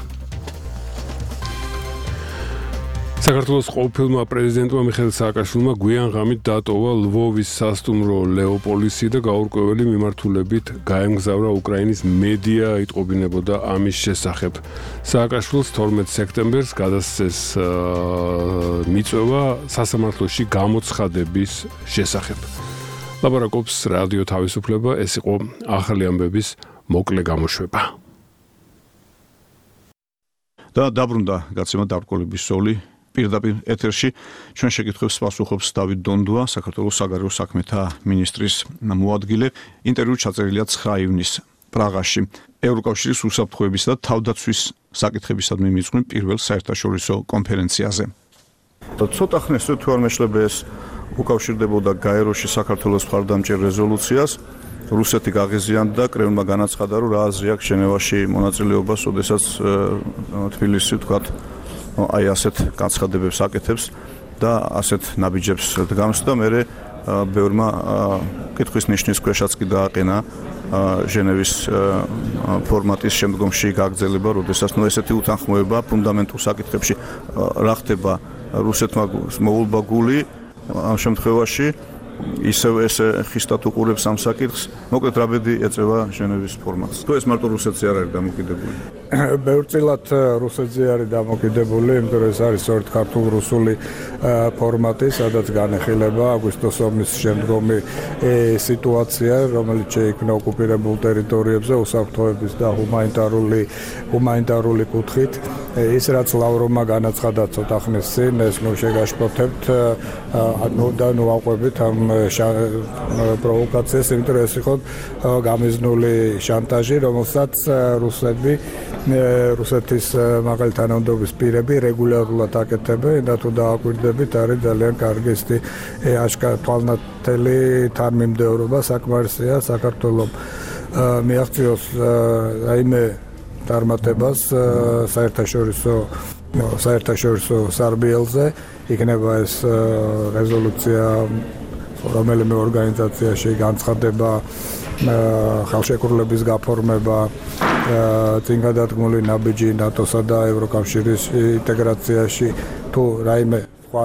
საქართველოს ყოფილმა პრეზიდენტმა მიხეილ სააკაშვილმა გვიან ღამით დატოვა ლვოვის სასტუმრო ლეოპოლისი და გაურკვეველი მიმართულებით გაემგზავრა უკრაინის მედია იტყობინებოდა ამის შესახებ. სააკაშვილს თორმეტ სექტემბერს გადასცეს მიწვევა სასამართლოში გამოცხადების შესახებ. ლაპარაკობს რადიო თავისუფლება, ეს იყო ახალი ამბების მოკლე გამოშვება. და დაბრუნდა გაცემა დარკვევების სოლი. პირდაპირ ეთერში ჩვენ შეკითხვებს პასუხობს დავით დონდუა, საქართველოს საგარეო საქმეთა მინისტრის მოადგილე. ინტერვიუ ჩაწერილია ცხრა ივნისს პრაღაში ევროკავშირის უსაფრთხოებისა და თავდაცვის საკითხებისადმი მიწვევ პირველ საერთაშორისო კონფერენციაზე. ცოტა ხნის თუ არ მეშლება ეს უკავშირდებოდა გაეროში საქართველოს მხარდამჭერ რეზოლუციას. რუსეთი გაღიზიანდა და კრემლმა განაცხადა, რომ რა აზრი აქვს ჟენევაში მონაწილეობას, ოდესაც თბილისი თქვათ აი ასეთ განცხადებებს აკეთებს და ასეთ ნაბიჯებს დგამს და მე ბევრმა კითხვის ნიშნის ქვეშაც კი დააყენა ჟენევის ფორმატის შემდგომში გაგრძელება, როდესაც ნუ ესეთი უთანხმოება ფუნდამენტურ საკითხებში რა ხდება რუსეთმა მოულბა გული ამ შემთხვევაში ისევ ეს ხისტად უყურებს ამ საკითხს. მოკლედ რა ბედი ეწევა ჟენევის ფორმატს. თუ ეს მარტო რუსეთზე არ არის დამოკიდებული. ბევრწილად რუსეთზე არის დამოკიდებული, იმიტომ რომ ეს არის სწორედ ქართულ-რუსული ფორმატი, სადაც განეხილება აგვისტოს ომის შემდგომი სიტუაცია, რომელიც შეიქმნა ოკუპირებულ ტერიტორიებზე უსაფრთხოების და ჰუმანიტარული ჰუმანიტარული კუთხით. ის რაც ლავროვმა განაცხადა ცოტა ხნის წინ, ეს ნუ შეგაშფოთებთ ანუ და ნუ აყვებით ამ პროვოკაციას, იმიტომ რომ ეს იყო გამიზნული შანტაჟი, რომელსაც რუსები რუსეთის მაღალი თანამდებობის პირები რეგულარულად აკეთებენ და თუ დააკვირდებით, არის ძალიან კარგი ისეთი აშკარათვალნათელი თანმიმდევრობა საკმარისია საქართველოს მიაღწიოს რაიმე წარმატებას საერთაშორისო საერთაშორისო სარბიელზე. იქნება ეს რეზოლუცია რომელიმე ორგანიზაციაში განცხადება, ხელშეკრულების გაფორმება, წინ გადადგმული ნაბიჯი ნატოსა და ევროკავშირის ინტეგრაციაში თუ რაიმე სხვა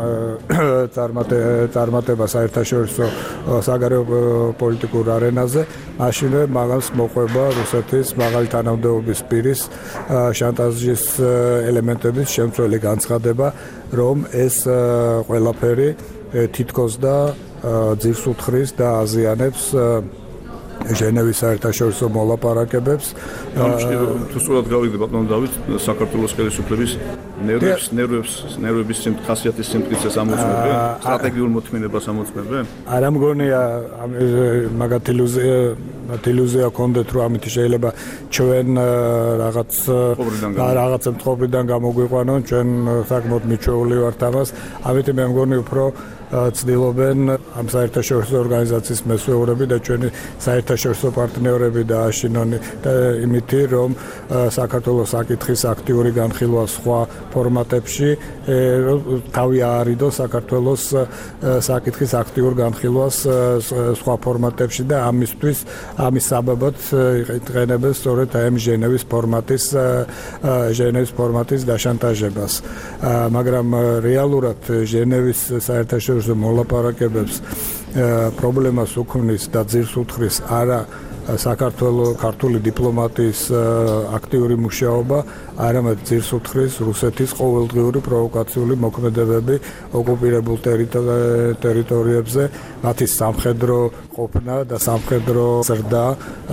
წარმატება საერთაშორისო საგარეო პოლიტიკურ არენაზე, მაშინვე მაგას მოყვება რუსეთის მაღალი თანამდებობის პირის შანტაჟის ელემენტების შემცველი განცხადება, რომ ეს ყველაფერი თითქოს და ძირს უთხრის და აზიანებს ჟენევის საერთაშორისო მოლაპარაკებებს. თუ სწორად გავიგე ბატონო დავით, საქართველოს ხელისუფლების ნერვებს, ნერვებს, ნერვების ხასიათის სიმტკიცეს ამოწმებენ, სტრატეგიულ მოთმინებას ამოწმებენ? არა მგონია მაგათ ილუზია, ილუზია კონდეთ რომ ამით შეიძლება ჩვენ რაღაც რაღაცა მწყობრიდან გამოგვიყვანონ, ჩვენ საკმაოდ მიჩვეული ვართ ამას, ამით მე მგონი უფრო ცდილობენ ამ საერთაშორისო ორგანიზაციის მესვეურები და ჩვენი საერთაშორისო პარტნიორები დააშინონ და იმითი რომ საქართველოს საკითხის აქტიური განხილვა სხვა ფორმატებში თავი აარიდო საქართველოს საკითხის აქტიურ განხილვას სხვა ფორმატებში და ამისთვის ამის საბაბად იყენებენ სწორედ ამ ჟენევის ფორმატის ჟენევის ფორმატის დაშანტაჟებას, მაგრამ რეალურად ჟენევის საერთაშორისო მოლაპარაკებებს პრობლემას უქმნის და ძირს უთხრის არა საქართველოს ქართული დიპლომატიის აქტიური მუშაობა, არამედ ძირს უთხრის რუსეთის ყოველდღიური პროვოკაციული მოქმედებები ოკუპირებულ ტერიტორიებზე, მათი სამხედრო ყოფნა და სამხედრო ზრდა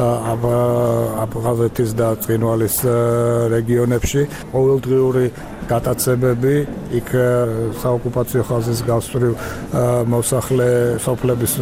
აფხაზეთის და ცხინვალის რეგიონებში, ყოველდღიური გატაცებები იქ საოკუპაციო ხაზის გასწვრივ მოსახლე სოფლების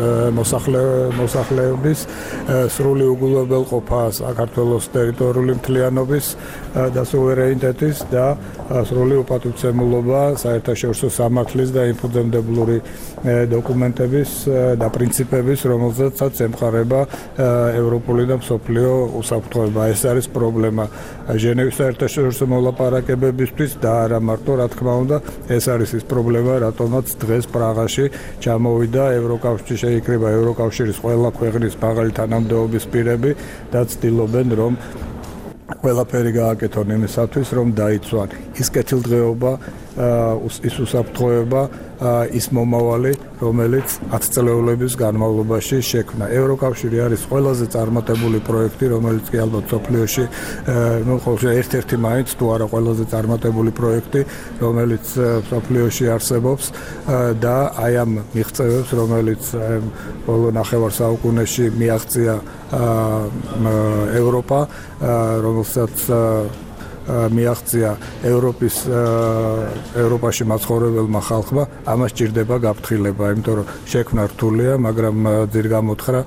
მოსახლეობის სრული უგულებელყოფა საქართველოს ტერიტორიული მთლიანობის და სუვერენიტეტის და სრული უპატივცემულობა საერთაშორისო სამართლის და ინფუძემდებლური დოკუმენტების და პრინციპების, რომელზეცაც ემყარება ევროპული და მსოფლიო უსაფრთხოება. ეს არის პრობლემა ჟენევის საერთაშორისო მოლაპარაკებებისთვის და არა მარტო, რა თქმა უნდა, ეს არის ის პრობლემა, რატომაც დღეს პრაღაში ჩამოვიდა ევროკავშირი, შეიკრიბა ევროკავშირის ყველა ქვეყნის მაღალი თანამდებობის პირები და ცდილობენ, რომ ყველაფერი გააკეთონ იმისათვის, რომ დაიცვან ის კეთილდღეობა, ის უსაფრთხოება, ის მომავალი, რომელიც ათი წლეულების განმავლობაში შექმნა. ევროკავშირი არის ყველაზე წარმატებული პროექტი, რომელიც კი ალბათ სოფლიოში, ну, ხოლმე ერთ-ერთი მაინც თუ არა ყველაზე წარმატებული პროექტი, რომელიც სოფლიოში არსებობს და აი ამ მიღწევებს, რომელიც ბოლო ნახევარ საუკუნეში მიაღწია ევროპა, რომელსაც მიაღწია ევროპის ევროპაში მაცხოვრებელმა ხალხმა, ამას ჭირდება გაფრთხილება, იმიტომ რომ შექმნა რთულია, მაგრამ ძირ გამოთხრა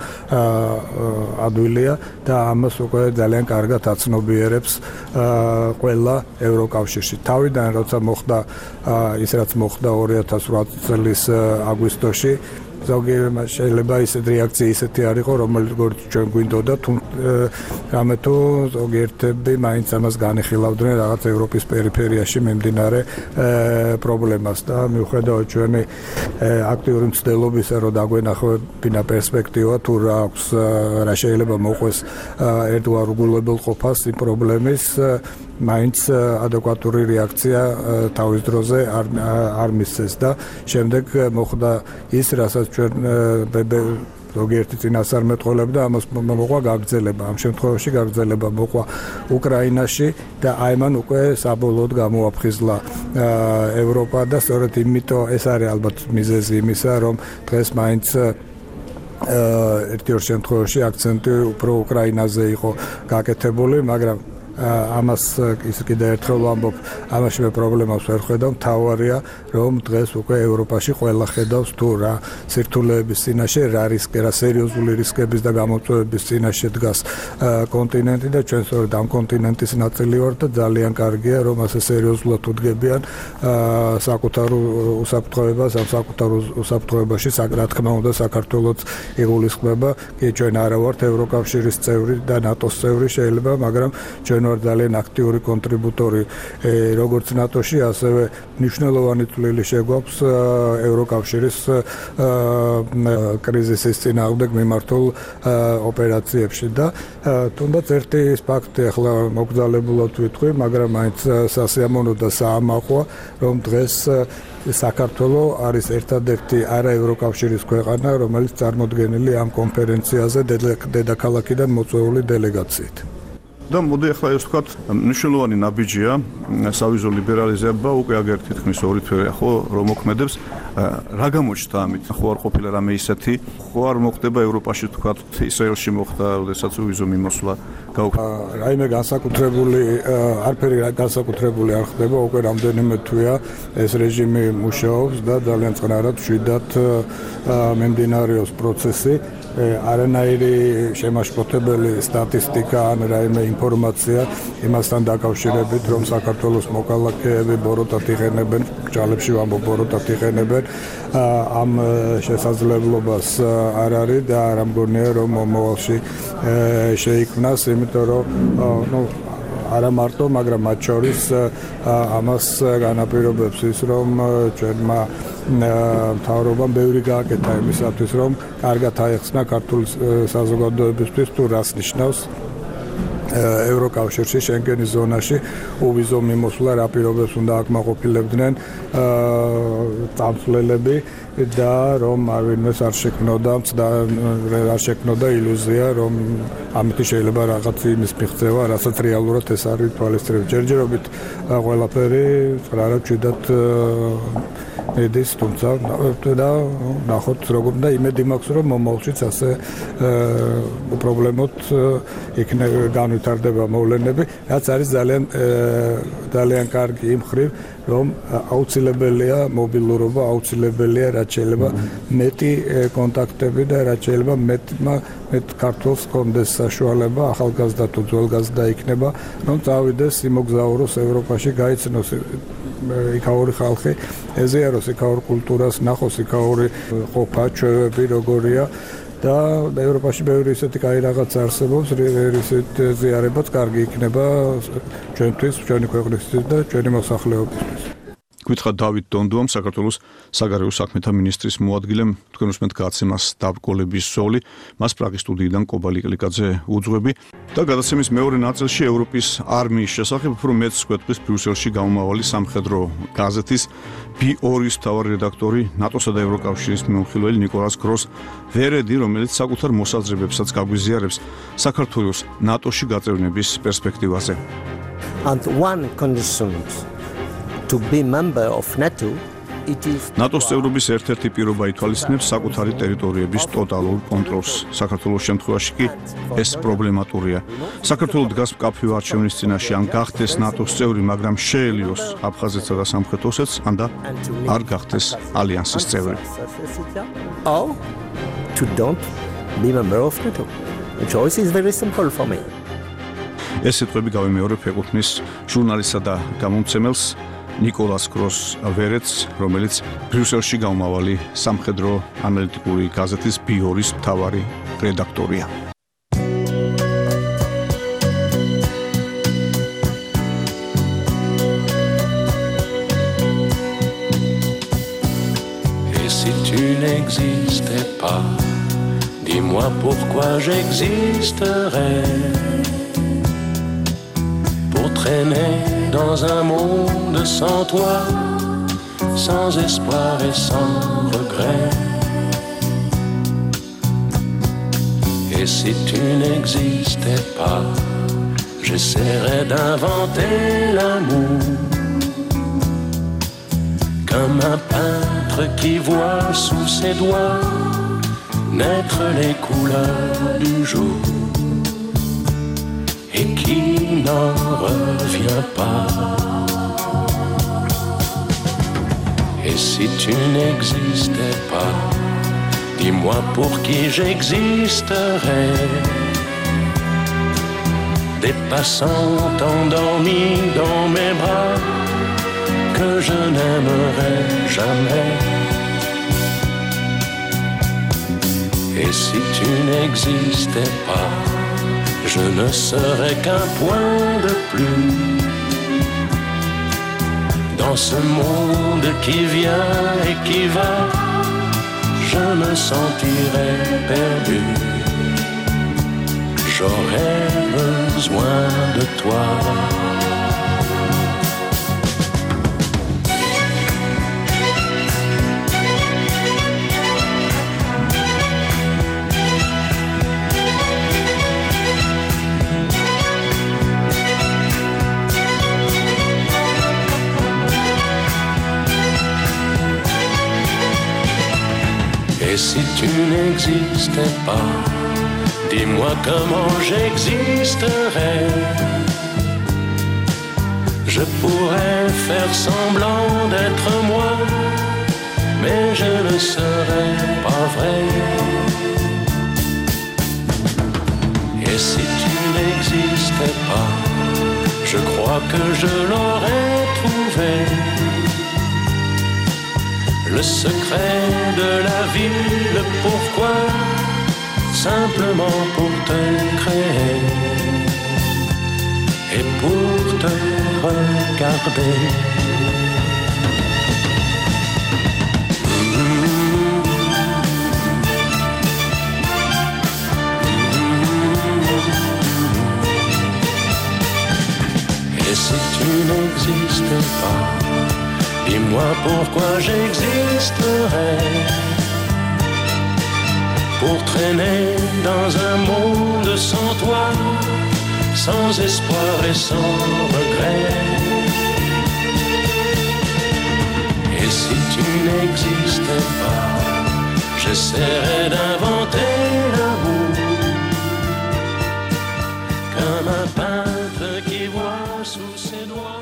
ადვილია და ამას უკვე ძალიან კარგად აცნობიერებს ყველა ევროკავშირში. თავიდან როცა მოხდა ის რაც მოხდა ორი ათას ოთხ წლის აგვისტოში, ზოგი შეიძლება ისეთი რეაქცია ისეთი არ იყო, რომელიც ჩვენ გვინდოდა, თუ რამე თუ ზოგიერთები მაინც ამას განეხილავდნენ რაღაც ევროპის პერიფერიაში მიმდინარე პრობლემას და მიუხედავად ჩვენი აქტიური მცდელობისა, რომ დაგვენახებინა პერსპექტივა, თუ რა აქვს, რა შეიძლება მოყვეს ერთგვარ უგულებელყოფას იმ პრობლემის, მაინც ადეკვატური რეაქცია თავის დროზე არ არ მისცეს და შემდეგ მოხდა ის, რასაც ჩვენ ზოგიერთი წინასწარმეტყველებდა, ამას მოყვა გაგრძელება, ამ შემთხვევაში გაგრძელება მოყვა უკრაინაში და აი მან უკვე საბოლოოდ გამოაფხიზლა ევროპა და სწორედ იმიტომ ეს არის ალბათ მიზეზი იმისა, რომ დღეს მაინც ერთ-ერთ შემთხვევაში აქცენტი უფრო უკრაინაზე იყო გაკეთებული, მაგრამ ამას ის კიდე ერთხელ ვამბობ, ამაში მე პრობლემას ვერ ხედავ, მთავარია, რომ დღეს უკვე ევროპაში ყველა ხედავს თუ რა სირთულეების წინაშე, რა რისკი, რა სერიოზული რისკების და გამოწვევების წინაშე დგას კონტინენტი და ჩვენ სწორედ ამ კონტინენტის ნაწილი ვართ და ძალიან კარგია, რომ ასე სერიოზულად უდგებიან საკუთარ უსაფრთხოებას, ამ საკუთარ უსაფრთხოებაში, რა თქმა უნდა, საქართველოც იგულისხმება, კი ჩვენ არა ვართ ევროკავშირის წევრი და ნატოს წევრი შეიძლება, მაგრამ ჩვენ ჩვენ ვარ ძალიან აქტიური კონტრიბუტორი როგორც ნატოში, ასევე მნიშვნელოვანი წვლილი შეგვაქვს ევროკავშირის კრიზისის წინააღმდეგ მიმართულ ოპერაციებში და თუნდაც ერთი ფაქტი ახლა მოგზალებულად ვიტყვი, მაგრამ მაინც სასიამოვნო და საამაყოა, რომ დღეს საქართველო არის ერთადერთი არა ევროკავშირის ქვეყანა, რომელიც წარმოდგენილი ამ კონფერენციაზე დედაქალაქიდან მოწვეული დელეგაციით. და მოდი ახლა ეს ვთქვათ, მნიშვნელოვანი ნაბიჯია სავიზო ლიბერალიზება, უკვე აგერ თითქმის ორი თვეა ხო რომ მოქმედებს. რა გამოჩნდა ამით? ხო არ ყოფილა რამე ისეთი, ხო არ მოხდება ევროპაში ვთქვათ, ისრაელში მოხდა, როდესაც ვიზო მიმოსვლა გაუქმდა. რაიმე განსაკუთრებული არაფერი განსაკუთრებული არ ხდება, უკვე რამდენიმე თვეა ეს რეჟიმი მუშაობს და ძალიან წყნარად მშვიდად მიმდინარეობს პროცესი. არანაირი შემაშფოთებელი სტატისტიკა ან რაიმე ინფორმაცია იმასთან დაკავშირებით, რომ საქართველოს მოკალაქეები ბოროტად იყენებენ, ჭალებში ვამბობ ბოროტად იყენებენ, ამ შესაძლებლობას არ არის და არ ამგონია, რომ მომავალში შეიქმნას, იმიტომ რომ ნუ არა მარტო, მაგრამ მათ შორის ამას განაპირობებს ის, რომ ჩვენმა მთავრობამ ბევრი გააკეთა იმისათვის, რომ კარგად აეხსნა ქართული საზოგადოებისთვის თუ რას ნიშნავს ევროკავშირში, შენგენის ზონაში უვიზო მიმოსვლა, რა პირობებს უნდა აკმაყოფილებდნენ წამსვლელები და რომ არვინმეს არ შექმნოდა არ შექმნოდა ილუზია, რომ ამით შეიძლება რაღაც იმის მიღწევა, რასაც რეალურად ეს არის თვალისწინებით. ჯერჯერობით ყველაფერი წყნარად მშვიდად მიდის, თუმცა და ნახოთ როგორ და იმედი მაქვს, რომ მომავალშიც ასე უპრობლემოდ იქნება განვითარდება მოვლენები, რაც არის ძალიან ძალიან კარგი იმ მხრივ, რომ აუცილებელია მობილურობა, აუცილებელია რაც შეიძლება მეტი კონტაქტები და რაც შეიძლება მეტმა მეტ ქართულს კონდეს საშუალება, ახალგაზრდა თუ ძველგაზრდა იქნება, რომ წავიდეს, იმოგზაუროს ევროპაში, გაიცნოს იქაური ხალხი, ეზიაროს იქაურ კულტურას, ნახოს იქაური ყოფა, ჩვევები როგორია და ევროპაში ბევრი ისეთი კაი რაღაც არსებობს, ისეთი ზიარებაც კარგი იქნება ჩვენთვის, ჩვენი ქვეყნისთვის და ჩვენი მოსახლეობისთვის. გითხრა დავით დონდუამ, საქართველოს საგარეო საქმეთა მინისტრის მოადგილემ, თქვენ უსმენთ გადაცემას დაბრკოლების ზოლი, მას პრაღის სტუდიიდან კობალი კლიკაძე უძღვები და გადაცემის მეორე ნაწილში ევროპის არმიის შესახებ უფრო მეც გვეტყვის ბრიუსელში გამომავალი სამხედრო გაზეთის ბი ორის მთავარი რედაქტორი, ნატოსა და ევროკავშირის მიმოხილველი ნიკოლას გროს-ვერედი, რომელიც საკუთარ მოსაზრებებსაც გაგვიზიარებს საქართველოს ნატოში გაწევნების პერსპექტივაზე. And one condition to be member of NATO, it is ნატოს წევრობის ერთ-ერთი პირობა ითვალისწინებს საკუთარი ტერიტორიების ტოტალურ კონტროლს. საქართველოს შემთხვევაში კი ეს პრობლემატურია. საქართველოს დგას მკაფიო არჩევნის წინაშე, ან გახდეს ნატოს წევრი, მაგრამ შეელიოს აფხაზეთსა და სამხრეთ ოსეთს, ან და არ გახდეს ალიანსის წევრი. or to don't be member of NATO. The choice is very simple for me. ეს სიტყვები გავიმეორებ ეკუთვნის ჟურნალისტსა და გამომცემელს ნიკოლას გროს-ვერედს, რომელიც ბრიუსელში გამომავალი სამხედრო ანალიტიკური გაზეთის ბი ორის მთავარი რედაქტორია. Et si tu n'existais pas, dis-moi pourquoi j'existerais. Pour traîner dans un monde sans toi, sans espoir et sans regret. Et si tu n'existais pas, j'essaierais d'inventer l'amour, comme un peintre qui voit sous ses doigts naître les couleurs du jour et qui n'en revient pas. Et si tu n'existais pas, dis-moi pour qui j'existerais. Des passants endormis dans mes bras que je n'aimerais jamais. Et si tu n'existais pas, je ne serai qu'un point de plus dans ce monde qui vient et qui va. Je me sentirai perdu. J'aurai besoin de toi. Et si tu n'existais pas, dis-moi comment j'existerais. Je pourrais faire semblant d'être moi, mais je ne serais pas vrai. Et si tu n'existais pas, je crois que je l'aurais trouvé. Le secret de la vie, le pourquoi, simplement pour te créer et pour te regarder. Et si tu n'existes pas, dis-moi pourquoi j'existerais. Pour traîner dans un monde sans toi, sans espoir et sans regret. Et si tu n'existais pas, j'essaierais d'inventer l'amour, comme un peintre qui voit sous ses doigts.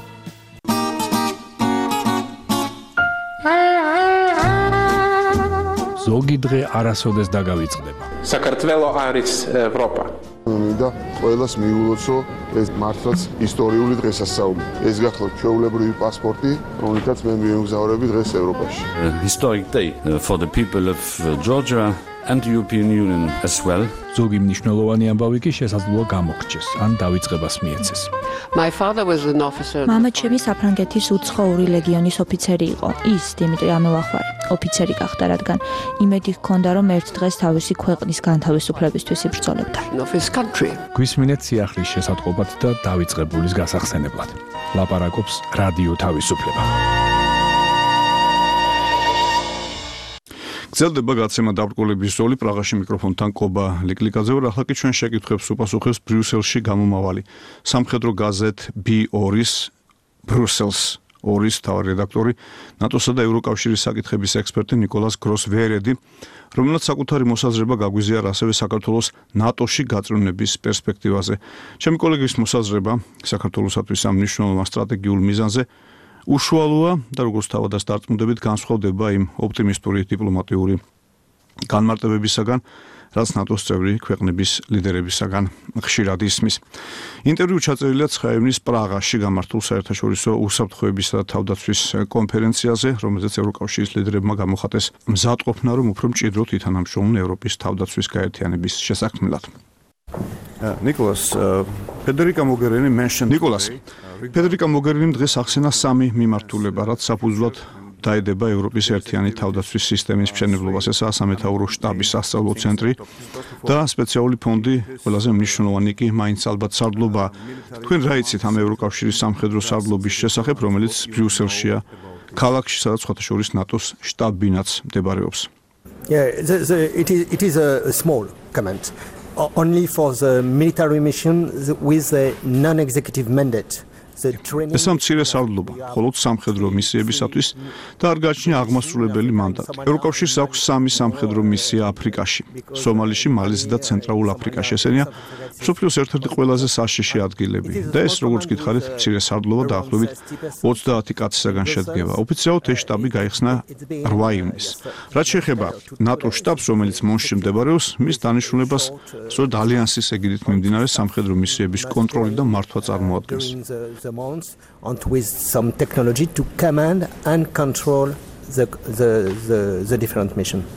ზოგი დღე არასოდეს დაგავიწყდება. საქართველო არის ევროპა. მინდა ყველას მიულოცო ეს მართლაც ისტორიული დღესასწაული. ეს გახლავთ ჩვეულებრივი პასპორტი, რომელთაც მე მიემგზავრები დღეს ევროპაში. Historic day for the people of Georgia and the European Union as well. ზოგი მნიშვნელოვანი ამბავი კი შესაძლოა გამოგრჩეს, ან დავიწყებას მიეცეს. My father was an officer. მამა ჩემი საფრანგეთის უცხოური ლეგიონის ოფიცერი იყო. ის დიმიტრი ამელახვარი ოფიცერი გახდა, რადგან იმედი ჰქონდა, რომ ერთ დღეს თავისი ქვეყნის განთავისუფლებისთვის იბრძოლებდა. გვისმინეთ სიახლის შესატყობად და დავიწყებულის გასახსენებლად. ლაპარაკობს რადიო თავისუფლება. გრძელდება გაცემა დაბრკოლების ზოლი პრაღაში მიკროფონთან კობა ლიკლიკაძე ვარ. ახლა კი ჩვენ შეკითხვებს უპასუხებს ბრიუსელში გამომავალი სამხედრო გაზეთ ბი ორ-ის ბრუსელს ორის თავი რედაქტორი, ნატოსა და ევროკავშირის საკითხების ექსპერტი ნიკოლას გროს-ვერედი, რომელსაც საკუთარი მოსაზრება გაგვიზიარა ასევე საქართველოს ნატოში გაწევნების პერსპექტივაზე. ჩემი კოლეგის მოსაზრება საქართველოსათვის ამ მნიშვნელოვან სტრატეგიულ მიზანზე უშუალოა და როგორც თავადას დარწმუნდებით განსხვავდება იმ ოპტიმისტური დიპლომატიური განმარტებებისაგან, რაც ნატოს წევრი ქვეყნების ლიდერებისაგან ხშირად ისმის. ინტერვიუ ჩაწერილია ცხაევნის პრაღაში გამართულ საერთაშორისო უსაფრთხოებისა და თავდაცვის კონფერენციაზე, რომელზეც ევროკავშირის ლიდერებმა გამოხატეს მზადყოფნა, რომ უფრო მჭიდროდ ითანამშრომლონ ევროპის თავდაცვის გაერთიანების შესაქმნელად. ნიკოლას ფედერიკა მოგერინი mentioned ნიკოლას ფედერიკა მოგერინიმ დღეს ახსენა სამი მიმართულება, რაც საფუძვლად დაედება ევროპის ერთიანი თავდაცვის სისტემის მშენებლობას. ესაა სამეთაურო შტაბის სასწავლო ცენტრი და სპეციალური ფონდი, ყველაზე მნიშვნელოვანი კი მაინც ალბათ სარდლობა. თქვენ რა იცით ამ ევროკავშირის სამხედრო სარდლობის შესახებ, რომელიც ბრიუსელშია, ქალაქში, სადაც სხვათა შორის ნატოს შტაბ-ბინაც მდებარეობს? Yeah, the, the, it is it is a small comment. Only for the military mission with a non-executive mandate. ეს მცირე სარდლობა, მხოლოდ სამხედრო მისიებისათვის და არ გააჩნია აღმასრულებელი მანდატი. ევროკავშირს აქვს სამი სამხედრო მისია აფრიკაში, სომალიში, მალიზი და ცენტრალურ აფრიკაში. ესენია მსოფლიოს ერთ-ერთი ყველაზე საშიში ადგილები და ეს, როგორც გითხარით, მცირე სარდლობა დაახლოებით ოცდაათი კაცისაგან შედგება. ოფიციალურად ეს შტაბი გაიხსნა რვა ივნისს. რაც შეეხება ნატოს შტაბს, რომელიც მონში მდებარეობს, მის დანიშნულებას სწორედ ალიანსის ეგიდით მიმდინარე სამხედრო მისიების კონტროლი და მართვა წარმოადგენს. And with some technology to command and control the the the, the different mission.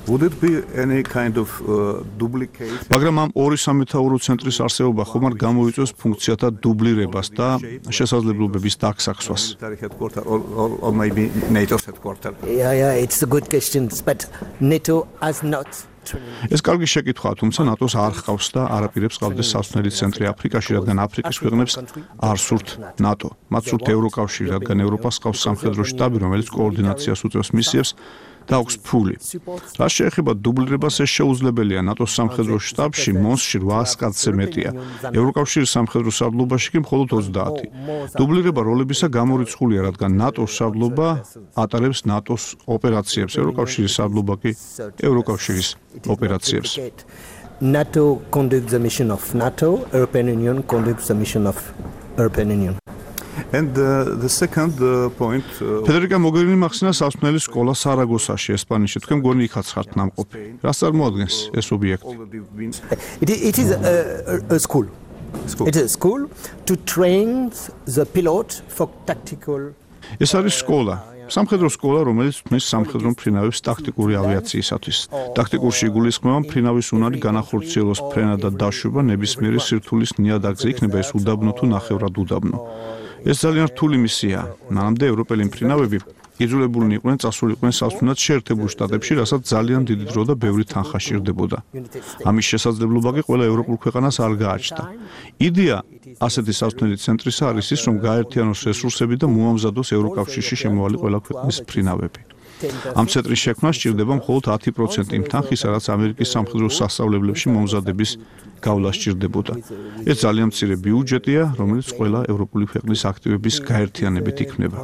Would it be any kind of uh, duplicate? მაგრამ ამ ორი სამეთაურო ცენტრის არსებობა ხომ არ გამოიწვევს ფუნქციათა დუბლირებას და შესაძლებლობების დაკსაქსვას. Or maybe NATO's headquarters. Yeah, yeah, it's a good question, but NATO has not. ეს კარგი შეკითხვაა, თუმცა ნატოს არ ხავს და არაპირებს ყავდეს სასწავლებელი ცენტრი აფრიკაში, რადგან აფრიკის ქვეყნებს არ სურთ ნატო. მათ სურთ ევროკავშირი, რადგან ევროპას ყავს სამხედრო შტაბი, რომელიც კოორდინაციას უწევს მისიებს და აქვს ფული. რაც შეეხება დუბლირებას, ეს შეუძლებელია ნატოს სამხედრო შტაბში მოსში რვაას კაცზე მეტია. ევროკავშირის სამხედრო სარდლობაში კი მხოლოდ ოცდაათი. დუბლირება როლებისა გამორიცხულია, რადგან ნატოს სარდლობა ატარებს ნატოს ოპერაციებს, ევროკავშირის სარდლობა კი ევროკავშირის ოპერაციებს. NATO conducts the mission of NATO, European Union conducts the mission of European Union. And uh, the second uh, point Federica Mogherini მახსნა სასწავლებელი სკოლა სარაგოსაში, ესპანეთში. თქვენ მგონი იქაც ხართ ნამყოფი. რას წარმოადგენს ეს ობიექტი? It, it is a, a school. school. It is a school to train the pilot for tactical. ეს არის სკოლა. სამხედრო სკოლა, რომელიც თმის სამხედრო მფრინავებს ტაქტიკური ავიაციისათვის. ტაქტიკურში იგულისხმება მფრინავის უნარი განახორციელოს ფრენა და დაშვება ნებისმიერი სირთულის ნიადაგზე, იქნება ეს უდაბნო თუ ნახევრად უდაბნო. ეს ძალიან რთული მისიაა. მანამდე ევროპელი მფრინავები იძულებულნი იყვნენ წასულიყვნენ სასტუმრად შეერთებულ შტატებში, რასაც ძალიან დიდი დრო და ბევრი თანხა სჭირდებოდა. ამის შესაძლებლობა კი ყველა ევროპულ ქვეყანას არ გააჩნდა. იდეა ასეთი სასტუმრული ცენტრისა არის ის, რომ გაერთიანოს რესურსები და მოამზადოს ევროკავშირში შემოვალი ყველა ქვეყნის მფრინავები. ამ ცენტრის შექმნა სჭირდება მხოლოდ ათი პროცენტი იმ თანხისა, რაც ამერიკის სამხედრო სასწავლებლებში მომზადების გავლა სჭირდებოდა. ეს ძალიან მცირე ბიუჯეტია, რომელიც ყველა ევროპული ქვეყნის აქტივების გაერთიანებით იქმნება.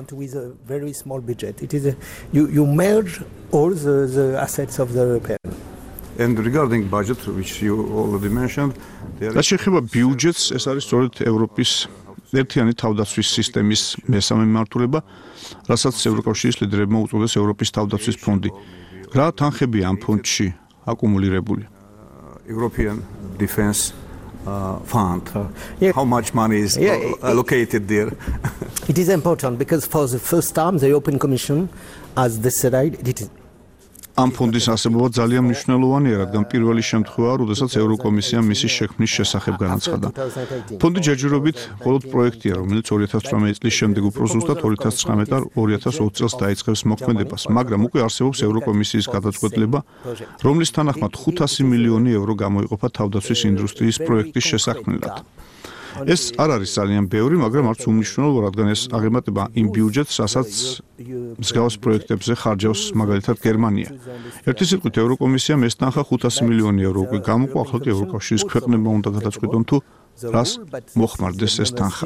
You, you merge all the, the assets of the European. And regarding budget, which you already mentioned, რაც შეეხება ბიუჯეტს, ეს არის სწორედ ევროპის ერთიანი თავდაცვის სისტემის მესამე მიმართულება, რასაც ევროკავშირის ლიდერებმა უწოდეს ევროპის თავდაცვის ფონდი. რა თანხებია ამ ფონდში აკუმულირებული? European Defense uh, Fund. Yeah. How much money is Yeah, allocated there? It is important because for the first time the European Commission has decided it is ამ ფონდის არსებობა ძალიან მნიშვნელოვანია, რადგან პირველი შემთხვევაა, როდესაც ევროკომისიამ მისი შექმნის შესახებ განაცხადა. ფონდი ჯერჯერობით მხოლოდ პროექტია, რომელიც ორი ათას თვრამეტი წლის შემდეგ უფრო ზუსტად ორი ათას ცხრამეტი ან ორი ათას ოცი წელს დაიწყებს მოქმედებას, მაგრამ უკვე არსებობს ევროკომისიის გადაწყვეტილება, რომლის თანახმად ხუთასი მილიონი евро გამოიყოფა თავდაცვის ინდუსტრიის პროექტის შესაქმნელად. ეს არ არის ძალიან ბევრი, მაგრამ არც უმნიშვნელო, რადგან ეს აღემატება იმ ბიუჯეტს, რასაც მსგავს პროექტებზე ხარჯავს მაგალითად გერმანია. ერთი სიტყვით ევროკომისიამ ეს თანხა ხუთასი მილიონი евро უკვე გამოყო, ახლა კი ევროკავშირის ქვეყნებმა უნდა გადაწყვეტონ თუ რას მოხმარდეს ეს თანხა.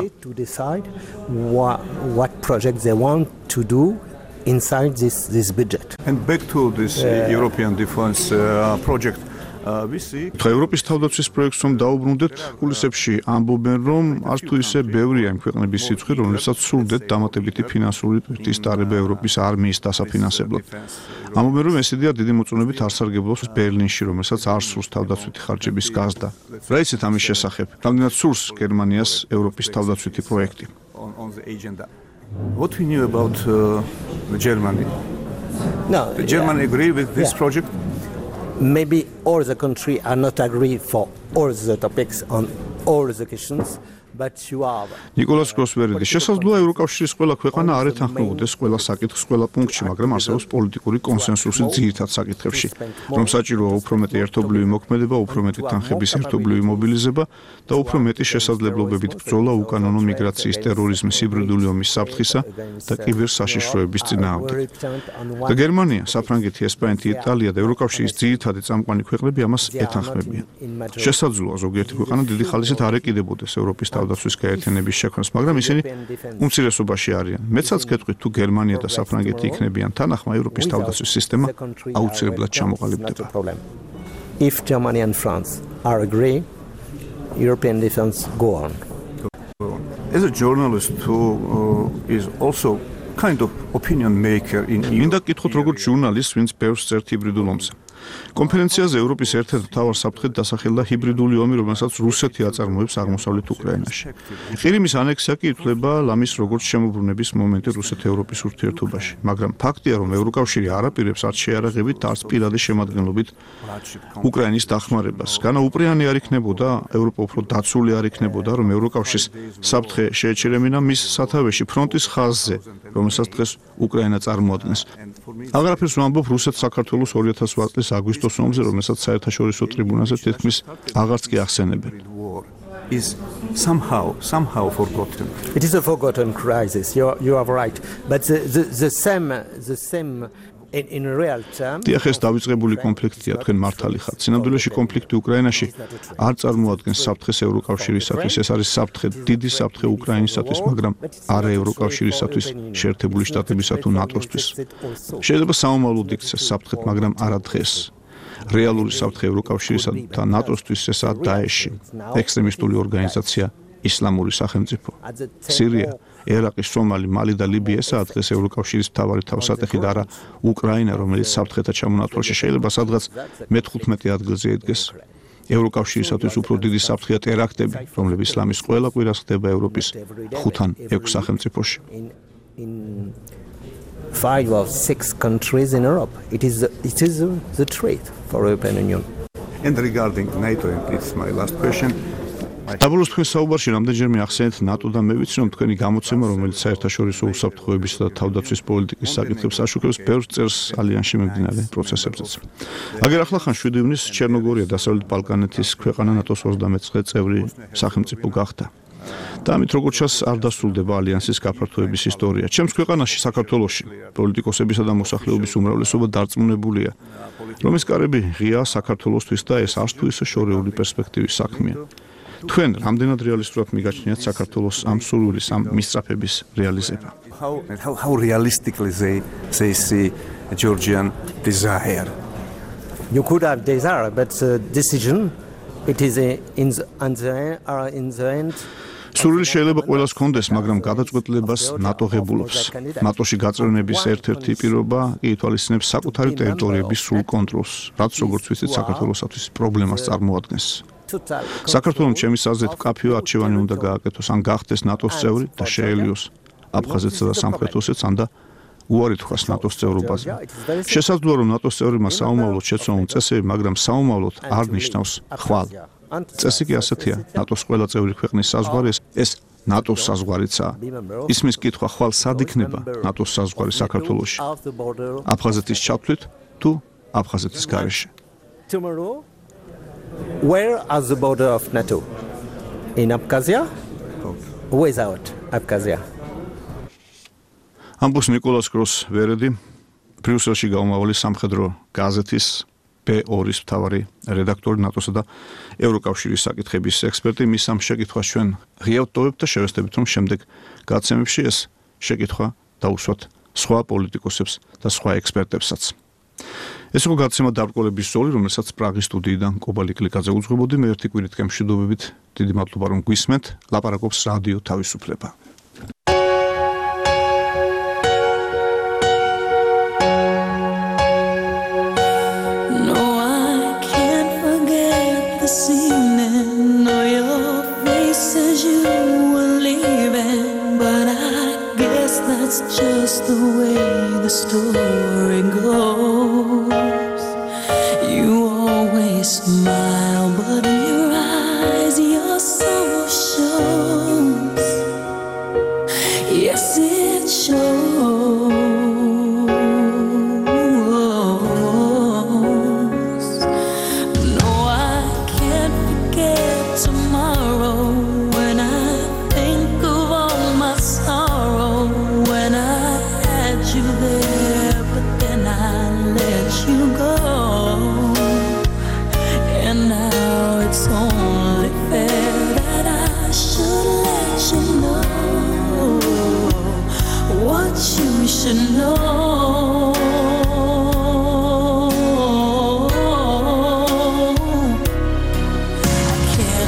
What project they want to do inside this this budget. And back to this uh, European Defense uh, project. თუ ევროპის თავდაცვის პროექტს რომ დაუბრუნდეთ, კულისებში ამბობენ, რომ არც თუ ისე ბევრია იმ ქვეყნების სიცხე, რომელსაც სურდეთ დამატებითი ფინანსური პირთის დარება ევროპის არმიის დასაფინანსებლად. ამბობენ, რომ ეს იდეა დიდი მოწონებით არ სარგებლობს ბერლინში, რომელსაც არ სურს თავდაცვითი ხარჯების გაზრდა. რა იცით ამის შესახებ? რამდენად სურს გერმანიას ევროპის თავდაცვითი პროექტი? What we knew about uh, Germany? No, Did Germany yeah. agree with this Yeah. project? Maybe all the country are not agree for all the topics on all the questions, but you are. ნიკოლას გროსვერიდი შესაძლოა ევროკავშირის ყველა ქვეყანა არ ეთანხმებოდეს ყველა საკითხს ყველა პუნქტში, მაგრამ არსებობს პოლიტიკური კონსენსუსი ძირითად საკითხებში, რომ საჭიროა უფრო მეტი ერთობლივი მოქმედება, უფრო მეტი თანხების ერთობლივი მობილიზება და უფრო მეტი შესაძლებლობებით ბრძოლა უკანონო მიგრაციის, ტერორიზმის, ჰიბრიდული ომის საფრთხისა და კიბერსაშიშროების წინააღმდეგ. და გერმანია, საფრანგეთი, ესპანეთი, იტალია და ევროკავშირის ძირითადი წამყვანი ქვეყნები ამას ეთანხმებიან. შესაძლოა ზოგიერთი ქვეყანა დიდი ხალისით არ ეკიდებოდეს ევროპის თავდაცვის გაერთიანების შექმნას, მაგრამ ისინი უმცირესობაში არიან. მეცაც გეტყვით, თუ გერმანია და საფრანგეთი იქნებიან თანახმა, ევროპის თავდაცვის სისტემა აუცილებლად ჩამოყალიბდება. If Germany and France are agree, European defense go on. As a journalist who uh, is also kind of opinion maker in Მინდა გითხოთ როგორც ჟურნალისტს, ვინც ბევრს წერთ ჰიბრიდულ ომზე. კონფერენციაზე ევროპის ერთ-ერთ მთავარ საფრთხედ დასახელდა ჰიბრიდული ომი, რომელსაც რუსეთი აწარმოებს აღმოსავლეთ უკრაინაში. ყირიმის ანექსია კი ითვლება ლამის როგორც შემოbrunების მომენტი რუსეთ-ევროპის ურთიერთობაში, მაგრამ ფაქტია, რომ ევროკავშირი არ აპირებს არც შეარაღებით, არც პირადი შემადგენლობით უკრაინის დახმარებას. განა უპრეანი არ იქნებოდა, ევროპა უფრო დაცული არ იქნებოდა, რომ ევროკავშირის საფრთხე შეეჩერებინა მის სათავეში ფრონტის ხაზზე, რომელსაც დღეს უკრაინა წარმოადგენს. აღარაფერს ვამბობ რუსეთ-საქართველოს ორი ათას ოთხ წლის აგვისტოს ომზე, რომელსაც საერთაშორისო ტრიბუნაზე თითქმის აღარც კი ახსენებენ. Is somehow somehow forgotten. It is a forgotten crisis. You are, you are right. But the, the, the same the same in, in real terms. დიახ, ეს დავიწყებული კონფლიქტია, თქვენ მართალი ხართ. სინამდვილეში კონფლიქტი უკრაინაში არ წარმოადგენს საფრთხეს ევროკავშირისათვის. ეს არის საფრთხე, დიდი საფრთხე უკრაინისათვის, მაგრამ არა ევროკავშირისათვის, შეერთებული შტატებისა თუ ნატოსთვის. შეიძლება საომავლოდ იქცეს საფრთხეთ, მაგრამ არა დღეს. რეალური საფრთხე ევროკავშირისა და ნატოსთვის ესაა დაეში, ექსტრემისტული ორგანიზაცია ისლამური სახელმწიფო. სირია, ერაყი, სომალი, მალი და ლიბია ესაა დღეს ევროკავშირის მთავარი თავსატეხი და არა უკრაინა, რომელიც საფრთხეთა ჩამონათვალში შეიძლება სადღაც მეთერთმეტე ადგილზე იდგეს. ევროკავშირისათვის უფრო დიდი საფრთხეა ტერაქტები, რომლებიც ისლამის ყველა კვირას ხდება ევროპის ხუთ ან ექვს სახელმწიფოში. Five or six countries in Europe. It is it is the threat for European Union. And regarding NATO, and it's my last question. დაბოლოს თქვენ საუბარში რამდენჯერმე ახსენეთ ნატო და მე ვიცი რომ თქვენი გამოცემა, რომელიც საერთაშორისო უსაფრთხოებისა და თავდაცვის პოლიტიკის საკითხებს აშუქებს, ბევრ წერს ალიანსში მიმდინარე პროცესებზეც. აგერ ახლახან შვიდი ივნის ჩერნოგორია დასავლეთ ბალკანეთის ქვეყანა ნატოს ოცდამეცხრე წევრი სახელმწიფო გახდა. და ამით როგორც ჩანს არ დასრულდება ალიანსის გაფართოების ისტორია. ჩემს ქვეყანაში საქართველოში პოლიტიკოსებისა და მოსახლეობის უმრავლესობა დარწმუნებულია, რომ ეს კარები ღია საქართველოსთვის და ეს არც თუ ისე შორეული პერსპექტივის საქმეა. თქვენ რამდენად რეალისტურად მიგაჩნიათ საქართველოს ამ სურვილის, ამ მისწრაფების რეალიზება? How how, how realistically they they see Georgian desire? You could have desire, but the decision it is in the in the end სურვილი შეიძლება ყველას ჰქონდეს, მაგრამ გადაწყვეტილებას ნატო ღებულობს. ნატოში გაწევრიანების ერთ-ერთი პირობა ითვალისწინებს საკუთარი ტერიტორიების სრულ კონტროლს, რაც როგორც ვიცით საქართველოსათვის პრობლემას წარმოადგენს. საქართველოს ჩემის აზრით კაფეო არჩევანი უნდა გააკეთოს, ან გახდეს ნატოს წევრი და შეელიოს აფხაზეთსა და სამხრეთ ოსეთს, ან და უარი თქვას ნატოს წევრობაზე. შესაძლოა რომ ნატოს წევრებმა საომავლოდ შეცვალონ წესები, მაგრამ საომავლოდ არ ნიშნავს ხვალ. წესი კი ასეთია, ნატოს ყველა წევრი ქვეყნის საზღვარი ეს ნატოს საზღვარიცაა. ისმის კითხვა ხვალ სად იქნება ნატოს საზღვარი საქართველოში? აფხაზეთის ჩათვლით თუ აფხაზეთის გარეშე? Where is the border of NATO? In Abkhazia? Without Abkhazia? ამბობს ნიკოლას გროს-ვერედი, ბრიუსელში გაუმავალი სამხედრო გაზეთის ბე ორის მთავარი რედაქტორი, ნატოსა და ევროკავშირის საკითხების ექსპერტი. მის ამ შეკითხვას ჩვენ ღიავ ტოვებთ და შევესწრებით, რომ შემდეგ გაცემებში ეს შეკითხვა დაუსვათ სხვა პოლიტიკოსებს და სხვა ექსპერტებსაც. ეს იყო გაცემა დაბრკოლების ზოლი, რომელსაც პრაღის სტუდიიდან კობალი კლიკაძე უძღვებოდი. მე ერთი კვირით გემშვიდობებით, დიდი მადლობა რომ გვისმენთ. ლაპარაკობს რადიო თავისუფლება. Just the way the story goes. You always smile, but in your eyes your soul shows. Yes, it shows. No, I can't forget tomorrow when I think of all my sorrow. When I had you there, but then I let you go. And now it's only fair that I should let you know what you should know. I can't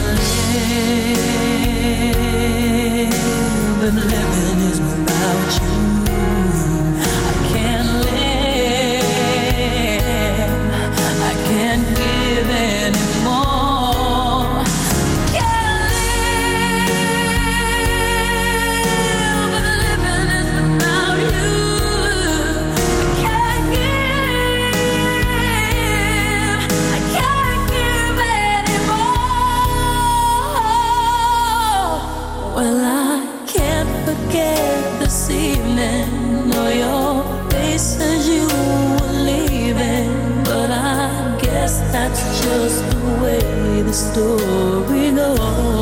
live and living is without you. I can't live, I this evening, or your face as you were leaving. But I guess that's just the way the story goes.